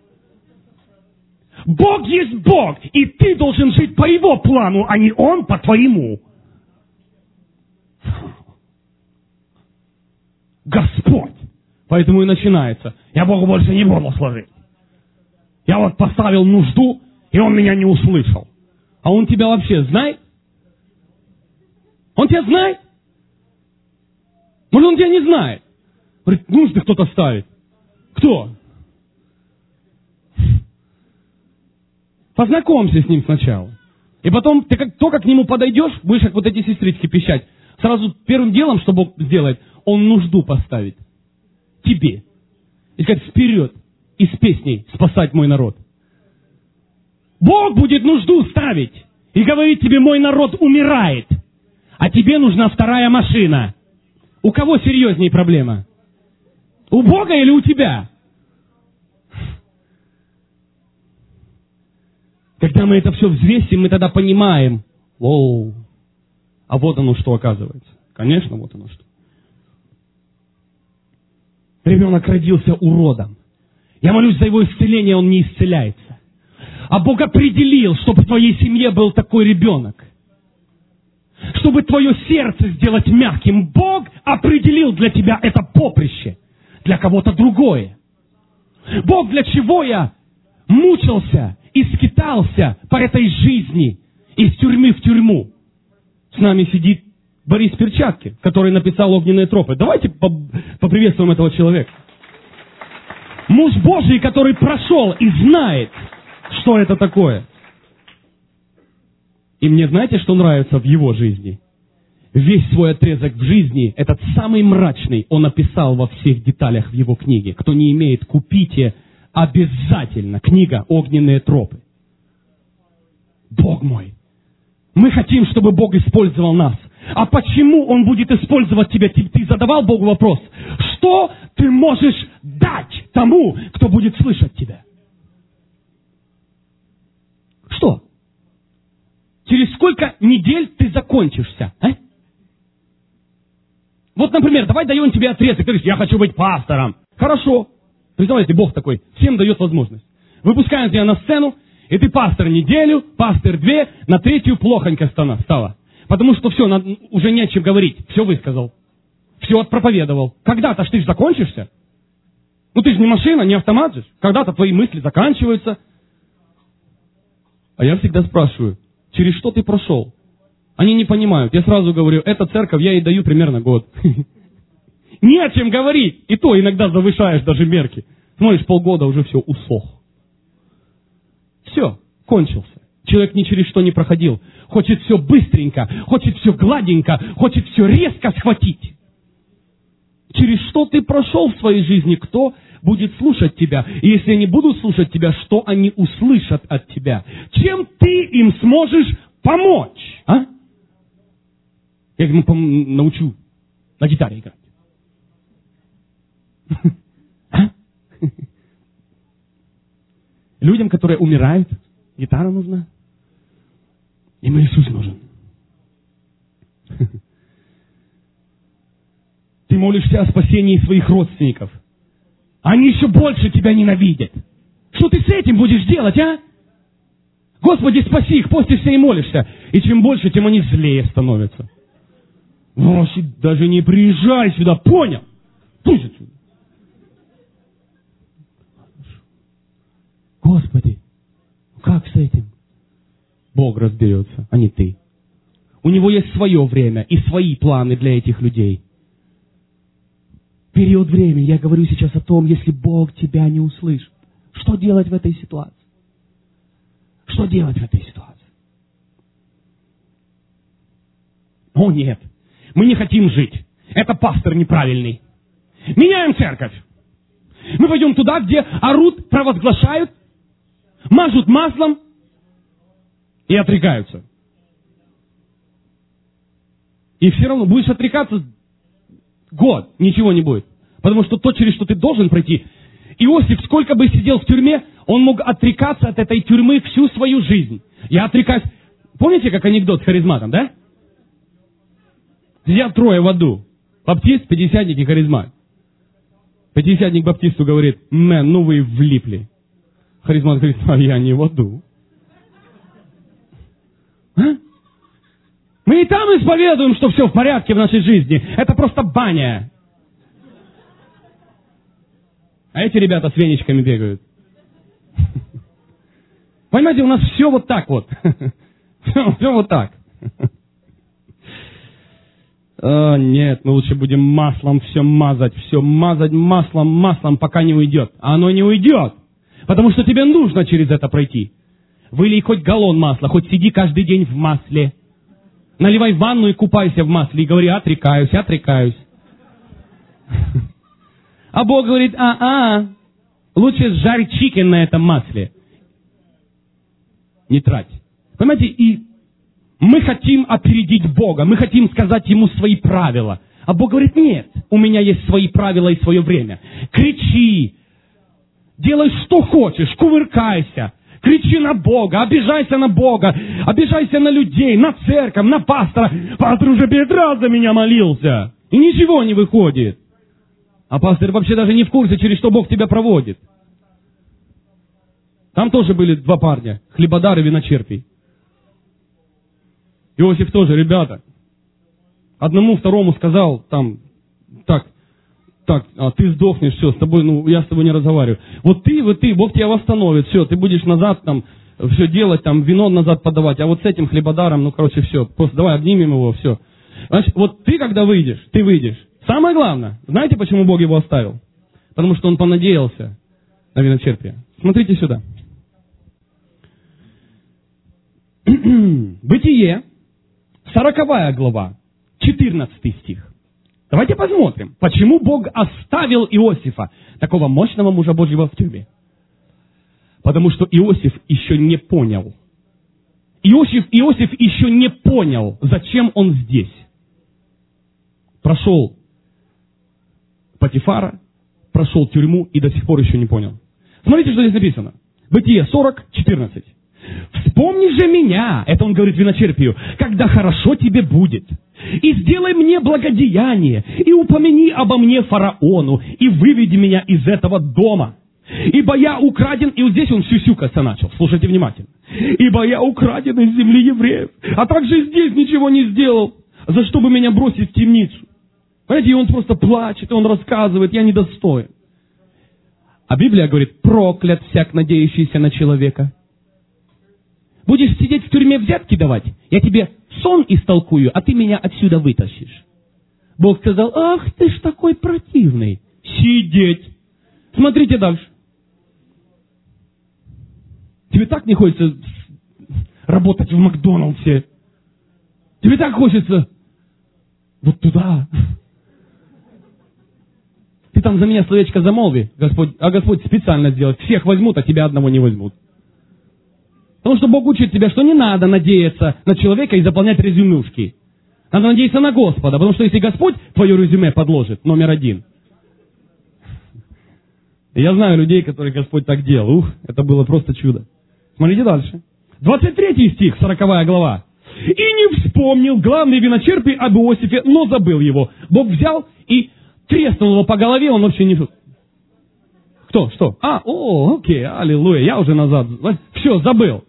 Бог есть Бог, и ты должен жить по Его плану, а не Он по твоему. Господь. Поэтому и начинается: я Богу больше не буду служить. Я вот поставил нужду, и Он меня не услышал. А Он тебя вообще знает? Он тебя знает? Может, Он тебя не знает? Говорит, нужды кто-то ставит. Кто? Познакомься с ним сначала. И потом, ты как только к нему подойдешь, будешь как вот эти сестрички пищать. Сразу первым делом, что Бог сделает, Он нужду поставит. Тебе. И сказать: вперед, и с песней спасать мой народ. Бог будет нужду ставить и говорить тебе: мой народ умирает, а тебе нужна вторая машина. У кого серьезнее проблема? У Бога или у тебя? Когда мы это все взвесим, мы тогда понимаем: оу, а вот оно что оказывается. Конечно, вот оно что. Ребенок родился уродом. Я молюсь за его исцеление, он не исцеляется. А Бог определил, чтобы в твоей семье был такой ребенок. чтобы твое сердце сделать мягким. Бог определил для тебя это поприще, для кого-то другое. Бог, для чего я мучился и скитался по этой жизни из тюрьмы в тюрьму? С нами сидит Борис Перчатки, который написал «Огненные тропы». Давайте поприветствуем этого человека. Муж Божий, который прошел и знает, что это такое. И мне знаете, что нравится в его жизни? Весь свой отрезок в жизни, этот самый мрачный, он описал во всех деталях в его книге. Кто не имеет, купите обязательно. Книга «Огненные тропы». Бог мой, мы хотим, чтобы Бог использовал нас. А почему Он будет использовать тебя? Ты, ты задавал Богу вопрос, что ты можешь дать тому, кто будет слышать тебя? Что? Через сколько недель ты закончишься? А? Вот, например, давай даем тебе отрезок. Ты говоришь, я хочу быть пастором. Хорошо. Представляете, Бог такой, всем дает возможность. Выпускаем тебя на сцену, и ты пастор неделю, пастор две, на третью плохонько стало. Потому что все, надо, уже не о чем говорить. Все высказал. Все отпроповедовал. Когда-то ж ты ж закончишься. Ну ты же не машина, не автомат же. Когда-то твои мысли заканчиваются. А я всегда спрашиваю, через что ты прошел? Они не понимают. Я сразу говорю, эта церковь, я ей даю примерно год. Не о чем говорить. И то иногда завышаешь даже мерки. Смотришь, полгода уже все, усох. Все, кончился. Человек ни через что не проходил. Хочет все быстренько, хочет все гладенько, хочет все резко схватить. Через что ты прошел в своей жизни, кто будет слушать тебя? И если они будут слушать тебя, что они услышат от тебя? Чем ты им сможешь помочь? А? Я ему пом- научу на гитаре играть. А? Людям, которые умирают, гитара нужна. Им Иисус нужен. Ты молишься о спасении своих родственников. Они еще больше тебя ненавидят. Что ты с этим будешь делать, а? Господи, спаси их, постишься и молишься. И чем больше, тем они злее становятся. Вообще, даже не приезжай сюда, понял? Пусть отсюда. Господи, как с этим? Бог разберется, а не ты. У Него есть свое время и свои планы для этих людей. Период времени, я говорю сейчас о том, если Бог тебя не услышит. Что делать в этой ситуации? Что делать в этой ситуации? О нет, мы не хотим жить. Это пастор неправильный. Меняем церковь. Мы пойдем туда, где орут, провозглашают, мажут маслом и отрекаются. И все равно будешь отрекаться год, ничего не будет. Потому что то, через что ты должен пройти. Иосиф, сколько бы сидел в тюрьме, он мог отрекаться от этой тюрьмы всю свою жизнь. Я отрекаюсь. Помните, как анекдот с харизматом, да? Сидят трое в аду. Баптист, пятидесятник и харизмат. Пятидесятник баптисту говорит, мэн, ну вы влипли. Харизмат говорит, а я не в аду. А? Мы и там исповедуем, что все в порядке в нашей жизни. Это просто баня. А эти ребята с веничками бегают. Понимаете, у нас все вот так вот. Все, все вот так. О, нет, мы лучше будем маслом все мазать, все мазать маслом, маслом, пока не уйдет. А оно не уйдет, потому что тебе нужно через это пройти. Вылей хоть галлон масла, хоть сиди каждый день в масле. Наливай в ванну и купайся в масле, и говори, отрекаюсь, отрекаюсь. А Бог говорит, а-а, лучше сжарь чикен на этом масле. Не трать. Понимаете, и мы хотим опередить Бога, мы хотим сказать Ему свои правила. А Бог говорит, нет, у меня есть свои правила и свое время. Кричи, делай что хочешь, кувыркайся, кричи на Бога, обижайся на Бога, обижайся на людей, на церковь, на пастора. Пастор уже пять раз за меня молился, и ничего не выходит. А пастор вообще даже не в курсе, через что Бог тебя проводит. Там тоже были два парня, хлебодар и виночерпий. Иосиф тоже, ребята, одному, второму сказал, там, так, так, а, ты сдохнешь, все, с тобой, ну, я с тобой не разговариваю. Вот ты, вот ты, Бог тебя восстановит, все, ты будешь назад там, все делать, там, вино назад подавать, а вот с этим хлебодаром, ну, короче, все, просто давай обнимем его, все. Значит, вот ты, когда выйдешь, ты выйдешь. Самое главное, знаете, почему Бог его оставил? Потому что он понадеялся на виночерпие. Смотрите сюда. Бытие, сороковая глава, четырнадцатый стих. Давайте посмотрим, почему Бог оставил Иосифа, такого мощного мужа Божьего, в тюрьме. Потому что Иосиф еще не понял. Иосиф, Иосиф еще не понял, зачем он здесь. Прошел Потифара, прошел тюрьму и до сих пор еще не понял. Смотрите, что здесь написано. Бытие сорок, четырнадцать. «Вспомни же меня», это он говорит виночерпию, «когда хорошо тебе будет, и сделай мне благодеяние, и упомяни обо мне фараону, и выведи меня из этого дома. Ибо я украден», и вот здесь он сюсюкаться начал, слушайте внимательно, «ибо я украден из земли евреев, а также здесь ничего не сделал, за что бы меня бросить в темницу». Знаете, и он просто плачет, и он рассказывает, я недостоин. А Библия говорит, проклят всяк, надеющийся на человека. Будешь сидеть в тюрьме взятки давать, я тебе сон истолкую, а ты меня отсюда вытащишь. Бог сказал, ах, ты ж такой противный. Сидеть. Смотрите дальше. Тебе так не хочется работать в Макдональдсе. Тебе так хочется вот туда. Ты там за меня словечко замолви, Господь, а Господь специально сделает. Всех возьмут, а тебя одного не возьмут. Потому что Бог учит тебя, что не надо надеяться на человека и заполнять резюмушки. Надо надеяться на Господа, потому что если Господь твое резюме подложит, номер один. Я знаю людей, которые Господь так делал. Ух, это было просто чудо. Смотрите дальше. двадцать третий стих, сороковая глава. «И не вспомнил главный виночерпий об Иосифе, но забыл его. Бог взял и треснул его по голове, он вообще не... Кто? Что? А, о, окей, аллилуйя, я уже назад. Все, забыл.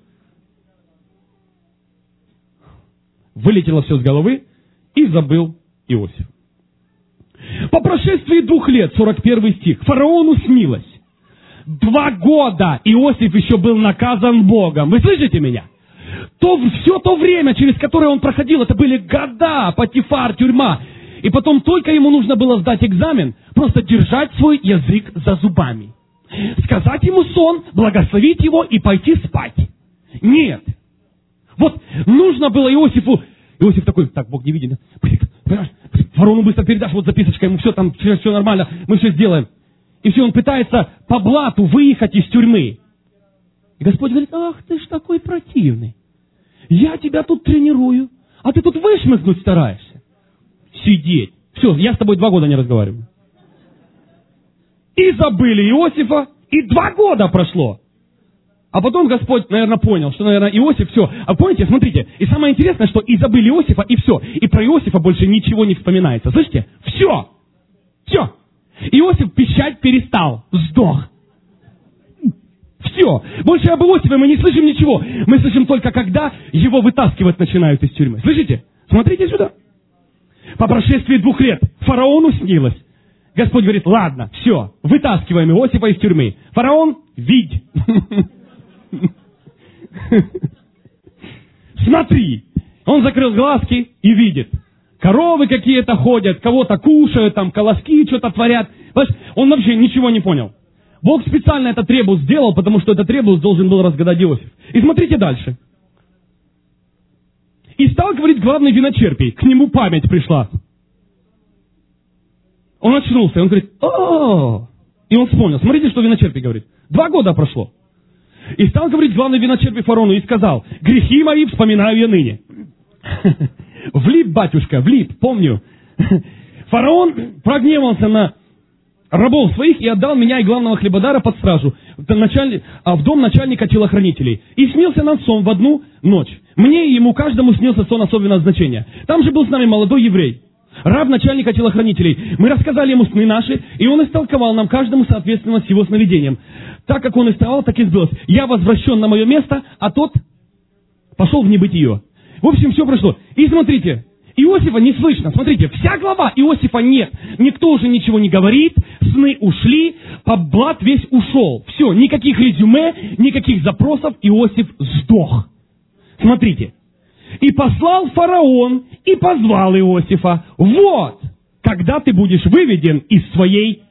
Вылетело все с головы, и забыл Иосиф. По прошествии двух лет, сорок первый стих, фараону снилось. Два года Иосиф еще был наказан Богом. Вы слышите меня? То, все то время, через которое он проходил, это были года, Потифар, тюрьма. И потом только ему нужно было сдать экзамен, просто держать свой язык за зубами. Сказать ему сон, благословить его и пойти спать. Нет. Вот нужно было Иосифу, Иосиф такой, так, Бог не видит, да? Фараону быстро передашь, вот записочка, ему все там, все, все нормально, мы все сделаем. И все, он пытается по блату выехать из тюрьмы. И Господь говорит, ах, ты ж такой противный. Я тебя тут тренирую, а ты тут вышмыгнуть стараешься. Сидеть. Все, я с тобой два года не разговариваю. И забыли Иосифа, и два года прошло. А потом Господь, наверное, понял, что, наверное, Иосиф, все. А помните, смотрите, и самое интересное, что и забыли Иосифа, и все. И про Иосифа больше ничего не вспоминается. Слышите? Все. Все. Иосиф пищать перестал. Сдох. Все. Больше об Иосифе мы не слышим ничего. Мы слышим только, когда его вытаскивать начинают из тюрьмы. Слышите? Смотрите сюда. По прошествии двух лет фараону снилось. Господь говорит, ладно, все, вытаскиваем Иосифа из тюрьмы. Фараон, видь. Смотри. Он закрыл глазки и видит. Коровы какие-то ходят, кого-то кушают, там колоски что-то творят. Он вообще ничего не понял. Бог специально этот ребус сделал, потому что этот ребус должен был разгадать Иосиф. И смотрите дальше. И стал говорить главный виночерпий. К нему память пришла. Он очнулся, он говорит, о, и он вспомнил. Смотрите, что виночерпий говорит. Два года прошло. И стал говорить главный виночерпий фараону и сказал, грехи мои вспоминаю я ныне. Влип, батюшка, влип, помню. Фараон прогневался на рабов своих и отдал меня и главного хлебодара под стражу в дом начальника телохранителей. И снился нам сон в одну ночь. Мне и ему каждому снился сон особенного значения. Там же был с нами молодой еврей, раб начальника телохранителей. Мы рассказали ему сны наши, и он истолковал нам каждому соответственно с его сновидением. Так как он истолковал, так и сбылось. Я возвращен на мое место, а тот пошел в небытие. В общем, все прошло. И смотрите, Иосифа не слышно. Смотрите, вся глава Иосифа нет. Никто уже ничего не говорит, сны ушли, поблат весь ушел. Все, никаких резюме, никаких запросов, Иосиф сдох. Смотрите. И послал фараон, и позвал Иосифа. Вот, когда ты будешь выведен из своей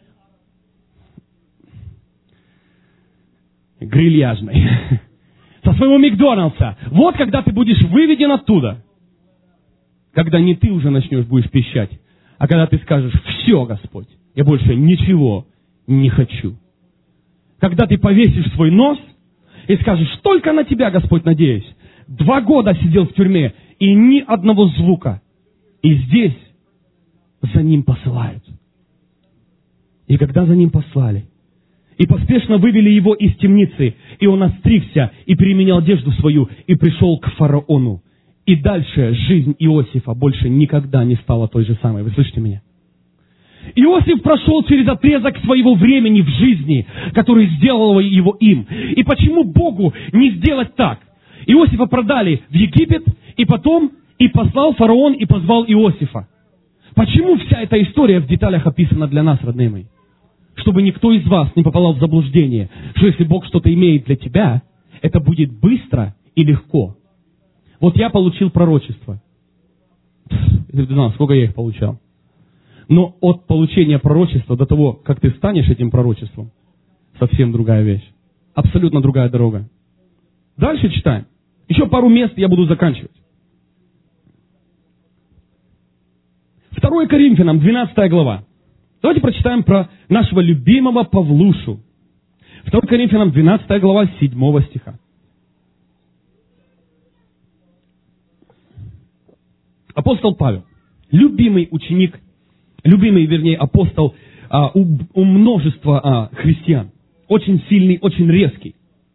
грильяжной, со своего Макдональдса. Вот, когда ты будешь выведен оттуда. Когда не ты уже начнешь будешь пищать, а когда ты скажешь: все, Господь, я больше ничего не хочу. Когда ты повесишь свой нос и скажешь: только на тебя, Господь, надеюсь. Два года сидел в тюрьме, и ни одного звука. И здесь за ним посылают. И когда за ним послали, и поспешно вывели его из темницы, и он остригся, и переменял одежду свою, и пришел к фараону. И дальше жизнь Иосифа больше никогда не стала той же самой. Вы слышите меня? Иосиф прошел через отрезок своего времени в жизни, который сделал его им. И почему Богу не сделать так? Иосифа продали в Египет, и потом и послал фараон, и позвал Иосифа. Почему вся эта история в деталях описана для нас, родные мои? Чтобы никто из вас не попал в заблуждение, что если Бог что-то имеет для тебя, это будет быстро и легко. Вот я получил пророчество. Ты знал, сколько я их получал. Но от получения пророчества до того, как ты станешь этим пророчеством, совсем другая вещь. Абсолютно другая дорога. Дальше читаем. Еще пару мест, я буду заканчивать. второе Коринфянам, двенадцатая глава. Давайте прочитаем про нашего любимого Павлушу. второе Коринфянам, двенадцатая глава, седьмого стиха. Апостол Павел, любимый ученик, любимый, вернее, апостол а, у, у множества а, христиан. Очень сильный, очень резкий.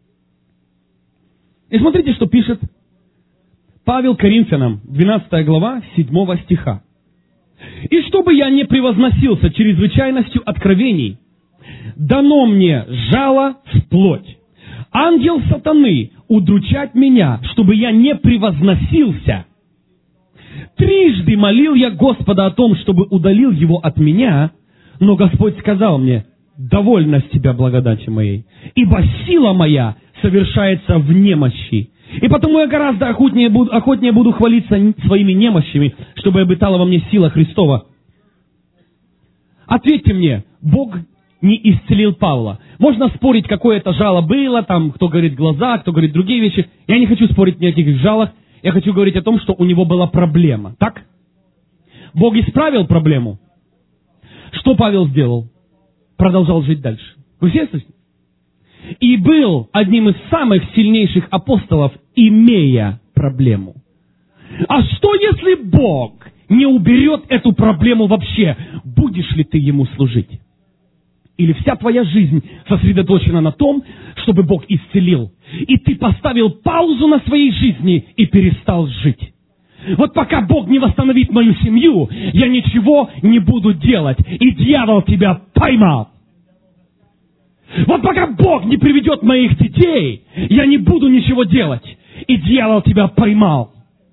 И смотрите, что пишет Павел Коринфянам, двенадцатая глава, седьмого стиха. «И чтобы я не превозносился чрезвычайностью откровений, дано мне жало в плоть. Ангел сатаны удручать меня, чтобы я не превозносился. Трижды молил я Господа о том, чтобы удалил его от меня, но Господь сказал мне: довольно с тебя благодати моей, ибо сила моя совершается в немощи. И потому я гораздо охотнее буду, охотнее буду хвалиться своими немощами, чтобы обитала во мне сила Христова». Ответьте мне, Бог не исцелил Павла. Можно спорить, какое это жало было, там, кто говорит глаза, кто говорит другие вещи. Я не хочу спорить ни о каких жалах. Я хочу говорить о том, что у него была проблема. Так? Бог исправил проблему. Что Павел сделал? Продолжал жить дальше. Вы все слышите? И был одним из самых сильнейших апостолов, имея проблему. А что, если Бог не уберет эту проблему вообще? Будешь ли ты Ему служить? Или вся твоя жизнь сосредоточена на том, чтобы Бог исцелил, и ты поставил паузу на своей жизни и перестал жить? Вот пока Бог не восстановит мою семью, я ничего не буду делать, и дьявол тебя поймал. Вот пока Бог не приведет моих детей, я не буду ничего делать, и дьявол тебя поймал.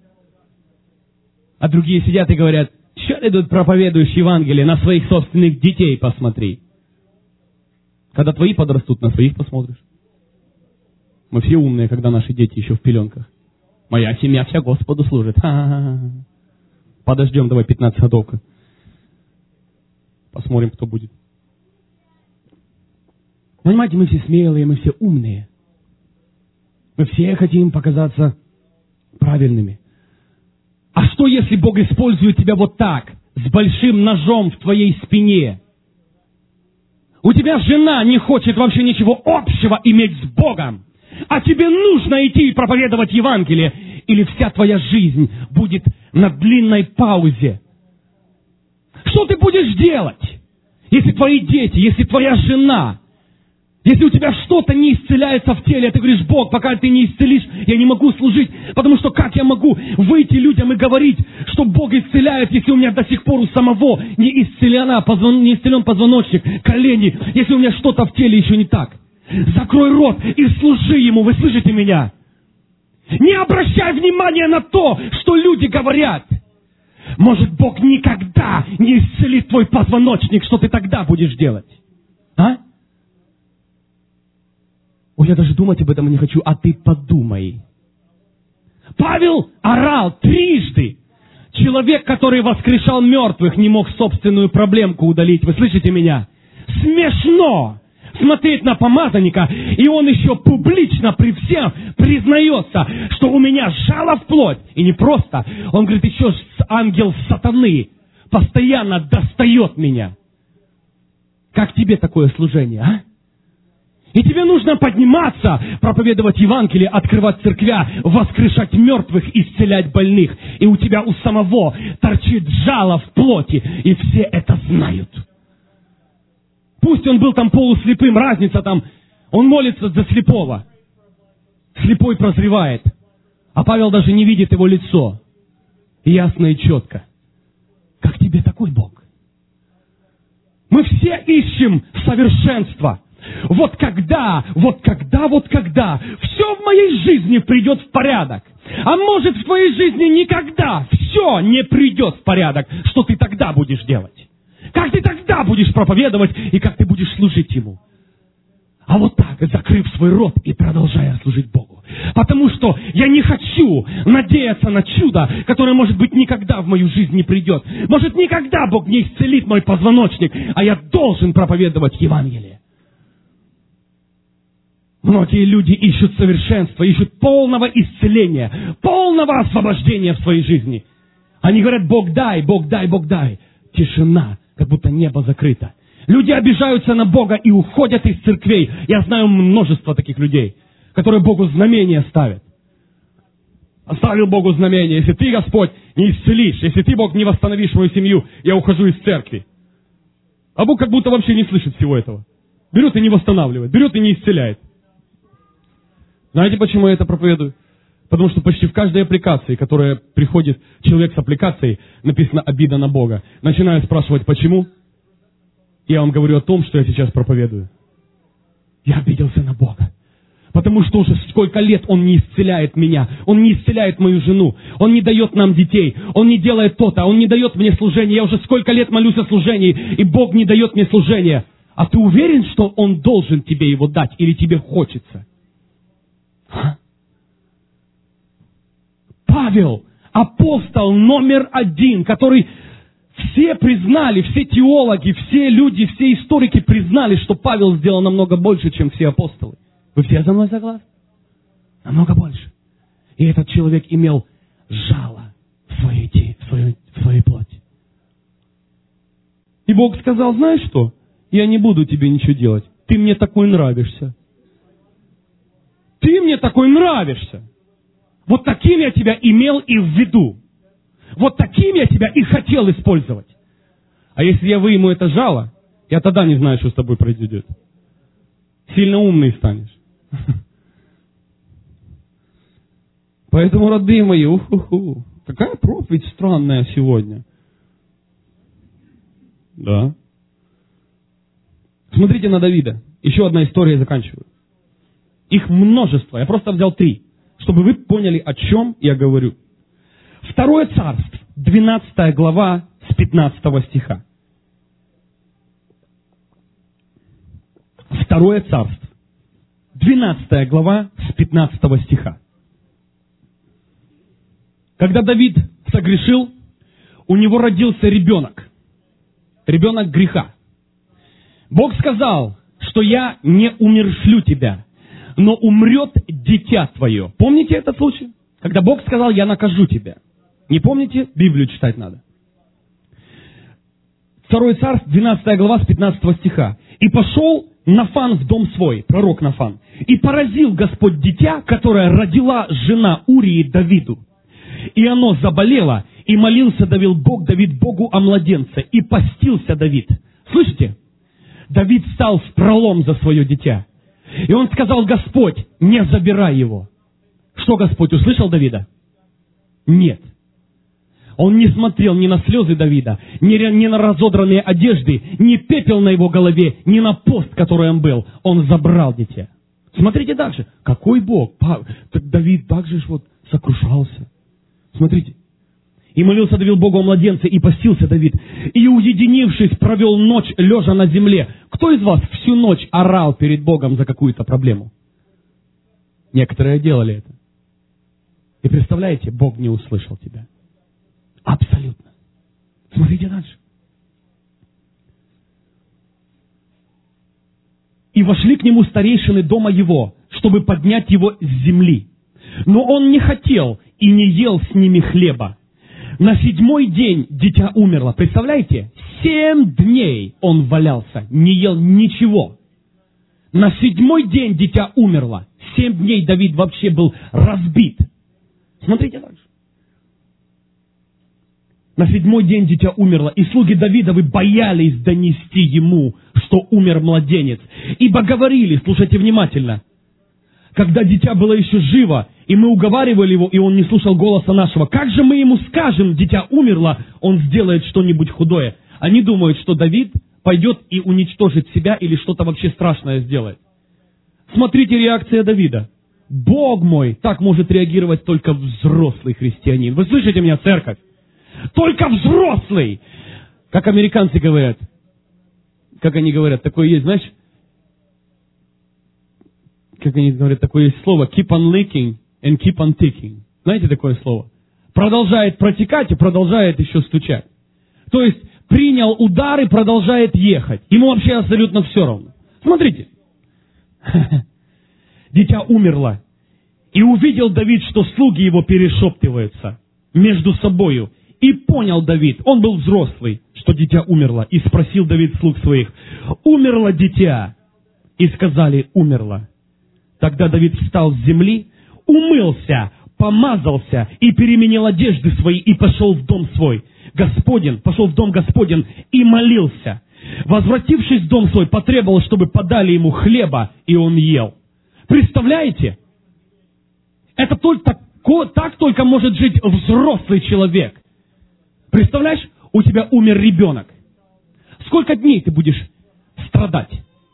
А другие сидят и говорят: что ты тут проповедуешь Евангелие, на своих собственных детей посмотри. Когда твои подрастут, на своих посмотришь. Мы все умные, когда наши дети еще в пеленках. Моя семья вся Господу служит. Ха-ха-ха. Подождем, давай пятнадцать годовка. Посмотрим, кто будет. Понимаете, мы все смелые, мы все умные. Мы все хотим показаться правильными. А что, если Бог использует тебя вот так, с большим ножом в твоей спине? У тебя жена не хочет вообще ничего общего иметь с Богом, а тебе нужно идти и проповедовать Евангелие, или вся твоя жизнь будет на длинной паузе. Что ты будешь делать, если твои дети, если твоя жена, если у тебя что-то не исцеляется в теле, а ты говоришь: Бог, пока ты не исцелишь, я не могу служить, потому что как я могу выйти людям и говорить, что Бог исцеляет, если у меня до сих пор у самого не исцелена, позвон, не исцелен позвоночник, колени, если у меня что-то в теле еще не так? Закрой рот и служи Ему, вы слышите меня? Не обращай внимания на то, что люди говорят. Может, Бог никогда не исцелит твой позвоночник, что ты тогда будешь делать? А? Ой, я даже думать об этом не хочу, а ты подумай. Павел орал трижды. Человек, который воскрешал мертвых, не мог собственную проблемку удалить. Вы слышите меня? Смешно смотреть на помазанника, и он еще публично при всем признается, что у меня жало в плоть. И не просто. Он говорит, еще ангел сатаны постоянно достает меня. Как тебе такое служение, а? И тебе нужно подниматься, проповедовать Евангелие, открывать церквя, воскрешать мертвых, исцелять больных. И у тебя у самого торчит жало в плоти, и все это знают. Пусть он был там полуслепым, разница там, он молится за слепого. Слепой прозревает, а Павел даже не видит его лицо. Ясно и четко. Как тебе такой Бог? Мы все ищем совершенства. Вот когда, вот когда, вот когда все в моей жизни придет в порядок. А может, в твоей жизни никогда все не придет в порядок. Что ты тогда будешь делать? Как ты тогда будешь проповедовать и как ты будешь служить Ему? А вот так, закрыв свой рот и продолжая служить Богу. Потому что я не хочу надеяться на чудо, которое, может быть, никогда в мою жизнь не придет. Может, никогда Бог не исцелит мой позвоночник, а я должен проповедовать Евангелие. Многие люди ищут совершенства, ищут полного исцеления, полного освобождения в своей жизни. Они говорят, Бог дай, Бог дай, Бог дай. Тишина, как будто небо закрыто. Люди обижаются на Бога и уходят из церквей. Я знаю множество таких людей, которые Богу знамения ставят. Оставил Богу знамение. Если ты, Господь, не исцелишь, если ты, Бог, не восстановишь мою семью, я ухожу из церкви. А Бог как будто вообще не слышит всего этого. Берет и не восстанавливает, берет и не исцеляет. Знаете, почему я это проповедую? Потому что почти в каждой аппликации, которая приходит человек с аппликацией, написано «обида на Бога». Начинаю спрашивать, почему? Я вам говорю о том, что я сейчас проповедую. Я обиделся на Бога. Потому что уже сколько лет Он не исцеляет меня. Он не исцеляет мою жену. Он не дает нам детей. Он не делает то-то. Он не дает мне служения. Я уже сколько лет молюсь о служении, и Бог не дает мне служения. А ты уверен, что Он должен тебе его дать? Или тебе хочется? А? Павел, апостол номер один, который все признали, все теологи, все люди, все историки признали, что Павел сделал намного больше, чем все апостолы. Вы все за мной согласны? Намного больше. И этот человек имел жало в своей, в своей, в своей плоти. И Бог сказал, знаешь что? Я не буду тебе ничего делать. Ты мне такой нравишься. Ты мне такой нравишься. Вот таким я тебя имел и в виду. Вот таким я тебя и хотел использовать. А если я выйму это жало, я тогда не знаю, что с тобой произойдет. Сильно умный станешь. Поэтому, родные мои, уху-ху, какая проповедь странная сегодня. Да. Смотрите на Давида. Еще одна история, и заканчиваю. Их множество. Я просто взял три, чтобы вы поняли, о чем я говорю. Второе царство, двенадцатая глава, с пятнадцатого стиха. Второе царство, двенадцатая глава, с пятнадцатого стиха. Когда Давид согрешил, у него родился ребенок. Ребенок греха. Бог сказал, что я не умершлю тебя, но умрет дитя твое. Помните этот случай? Когда Бог сказал, я накажу тебя. Не помните? Библию читать надо. Второе царство, двенадцатая глава, с пятнадцатого стиха. «И пошел Нафан в дом свой», пророк Нафан, «и поразил Господь дитя, которое родила жена Урии Давиду. И оно заболело, и молился Давид, Бог, Давид Богу о младенце, и постился Давид». Слышите? Давид стал в пролом за свое дитя. И он сказал, Господь, не забирай его. Что Господь услышал Давида? Нет. Он не смотрел ни на слезы Давида, ни, ни на разодранные одежды, ни пепел на его голове, ни на пост, который он был. Он забрал дитя. Смотрите дальше. Какой Бог? Так Давид также вот сокрушался. Смотрите. И молился Давид Богу о младенце, и постился Давид. И, уединившись, провел ночь, лежа на земле. Кто из вас всю ночь орал перед Богом за какую-то проблему? Некоторые делали это. И представляете, Бог не услышал тебя. Абсолютно. Смотрите дальше. И вошли к нему старейшины дома его, чтобы поднять его с земли. Но он не хотел и не ел с ними хлеба. На седьмой день дитя умерло. Представляете? Семь дней он валялся, не ел ничего. На седьмой день дитя умерло. Семь дней Давид вообще был разбит. Смотрите дальше. На седьмой день дитя умерло, и слуги Давидовы боялись донести ему, что умер младенец. Ибо говорили, слушайте внимательно, когда дитя было еще живо, и мы уговаривали его, и он не слушал голоса нашего, как же мы ему скажем, дитя умерло, он сделает что-нибудь худое? Они думают, что Давид пойдет и уничтожит себя или что-то вообще страшное сделает. Смотрите реакция Давида. Бог мой, так может реагировать только взрослый христианин. Вы слышите меня, церковь? Только взрослый. Как американцы говорят. Как они говорят, такое есть, знаешь? Как они говорят, такое есть слово. Keep on leaking and keep on ticking. Знаете такое слово? Продолжает протекать и продолжает еще стучать. То есть, принял удар и продолжает ехать. Ему вообще абсолютно все равно. Смотрите. Дитя умерло. И увидел Давид, что слуги его перешептываются между собою. И понял Давид, он был взрослый, что дитя умерло. И спросил Давид слуг своих, умерло дитя? И сказали, умерло. Тогда Давид встал с земли, умылся, помазался и переменил одежды свои и пошел в дом свой. Господин, пошел в дом Господин и молился. Возвратившись в дом свой, потребовал, чтобы подали ему хлеба, и он ел. Представляете? Это только, так только может жить взрослый человек. Представляешь, у тебя умер ребенок. Сколько дней ты будешь страдать?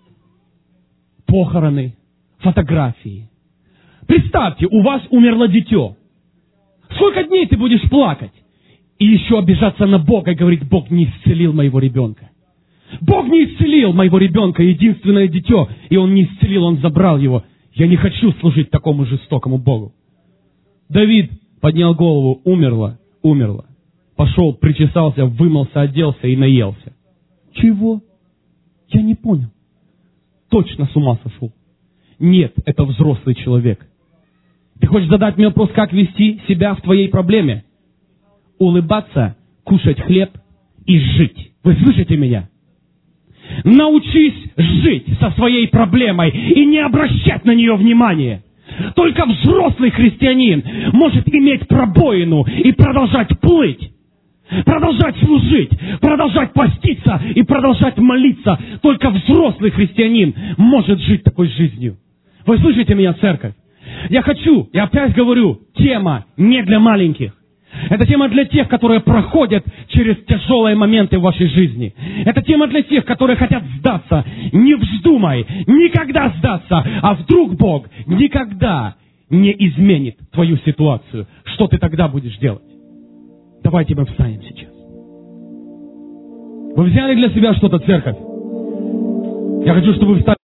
Похороны, фотографии. Представьте, у вас умерло дитё. Сколько дней ты будешь плакать? И еще обижаться на Бога и говорить, Бог не исцелил моего ребенка. Бог не исцелил моего ребенка, единственное дитё, и Он не исцелил, Он забрал его. Я не хочу служить такому жестокому Богу. Давид поднял голову, умерло, умерло. Пошел, причесался, вымылся, оделся и наелся. Чего? Я не понял. Точно с ума сошел. Нет, это взрослый человек. Ты хочешь задать мне вопрос, как вести себя в твоей проблеме? Улыбаться, кушать хлеб и жить. Вы слышите меня? Научись жить со своей проблемой и не обращать на нее внимания. Только взрослый христианин может иметь пробоину и продолжать плыть. Продолжать служить, продолжать поститься и продолжать молиться. Только взрослый христианин может жить такой жизнью. Вы слышите меня, церковь? Я хочу, я опять говорю, тема не для маленьких. Это тема для тех, которые проходят через тяжелые моменты в вашей жизни. Это тема для тех, которые хотят сдаться. Не вздумай никогда сдаться, а вдруг Бог никогда не изменит твою ситуацию. Что ты тогда будешь делать? Давайте мы встанем сейчас. Вы взяли для себя что-то, церковь? Я хочу, чтобы вы встали.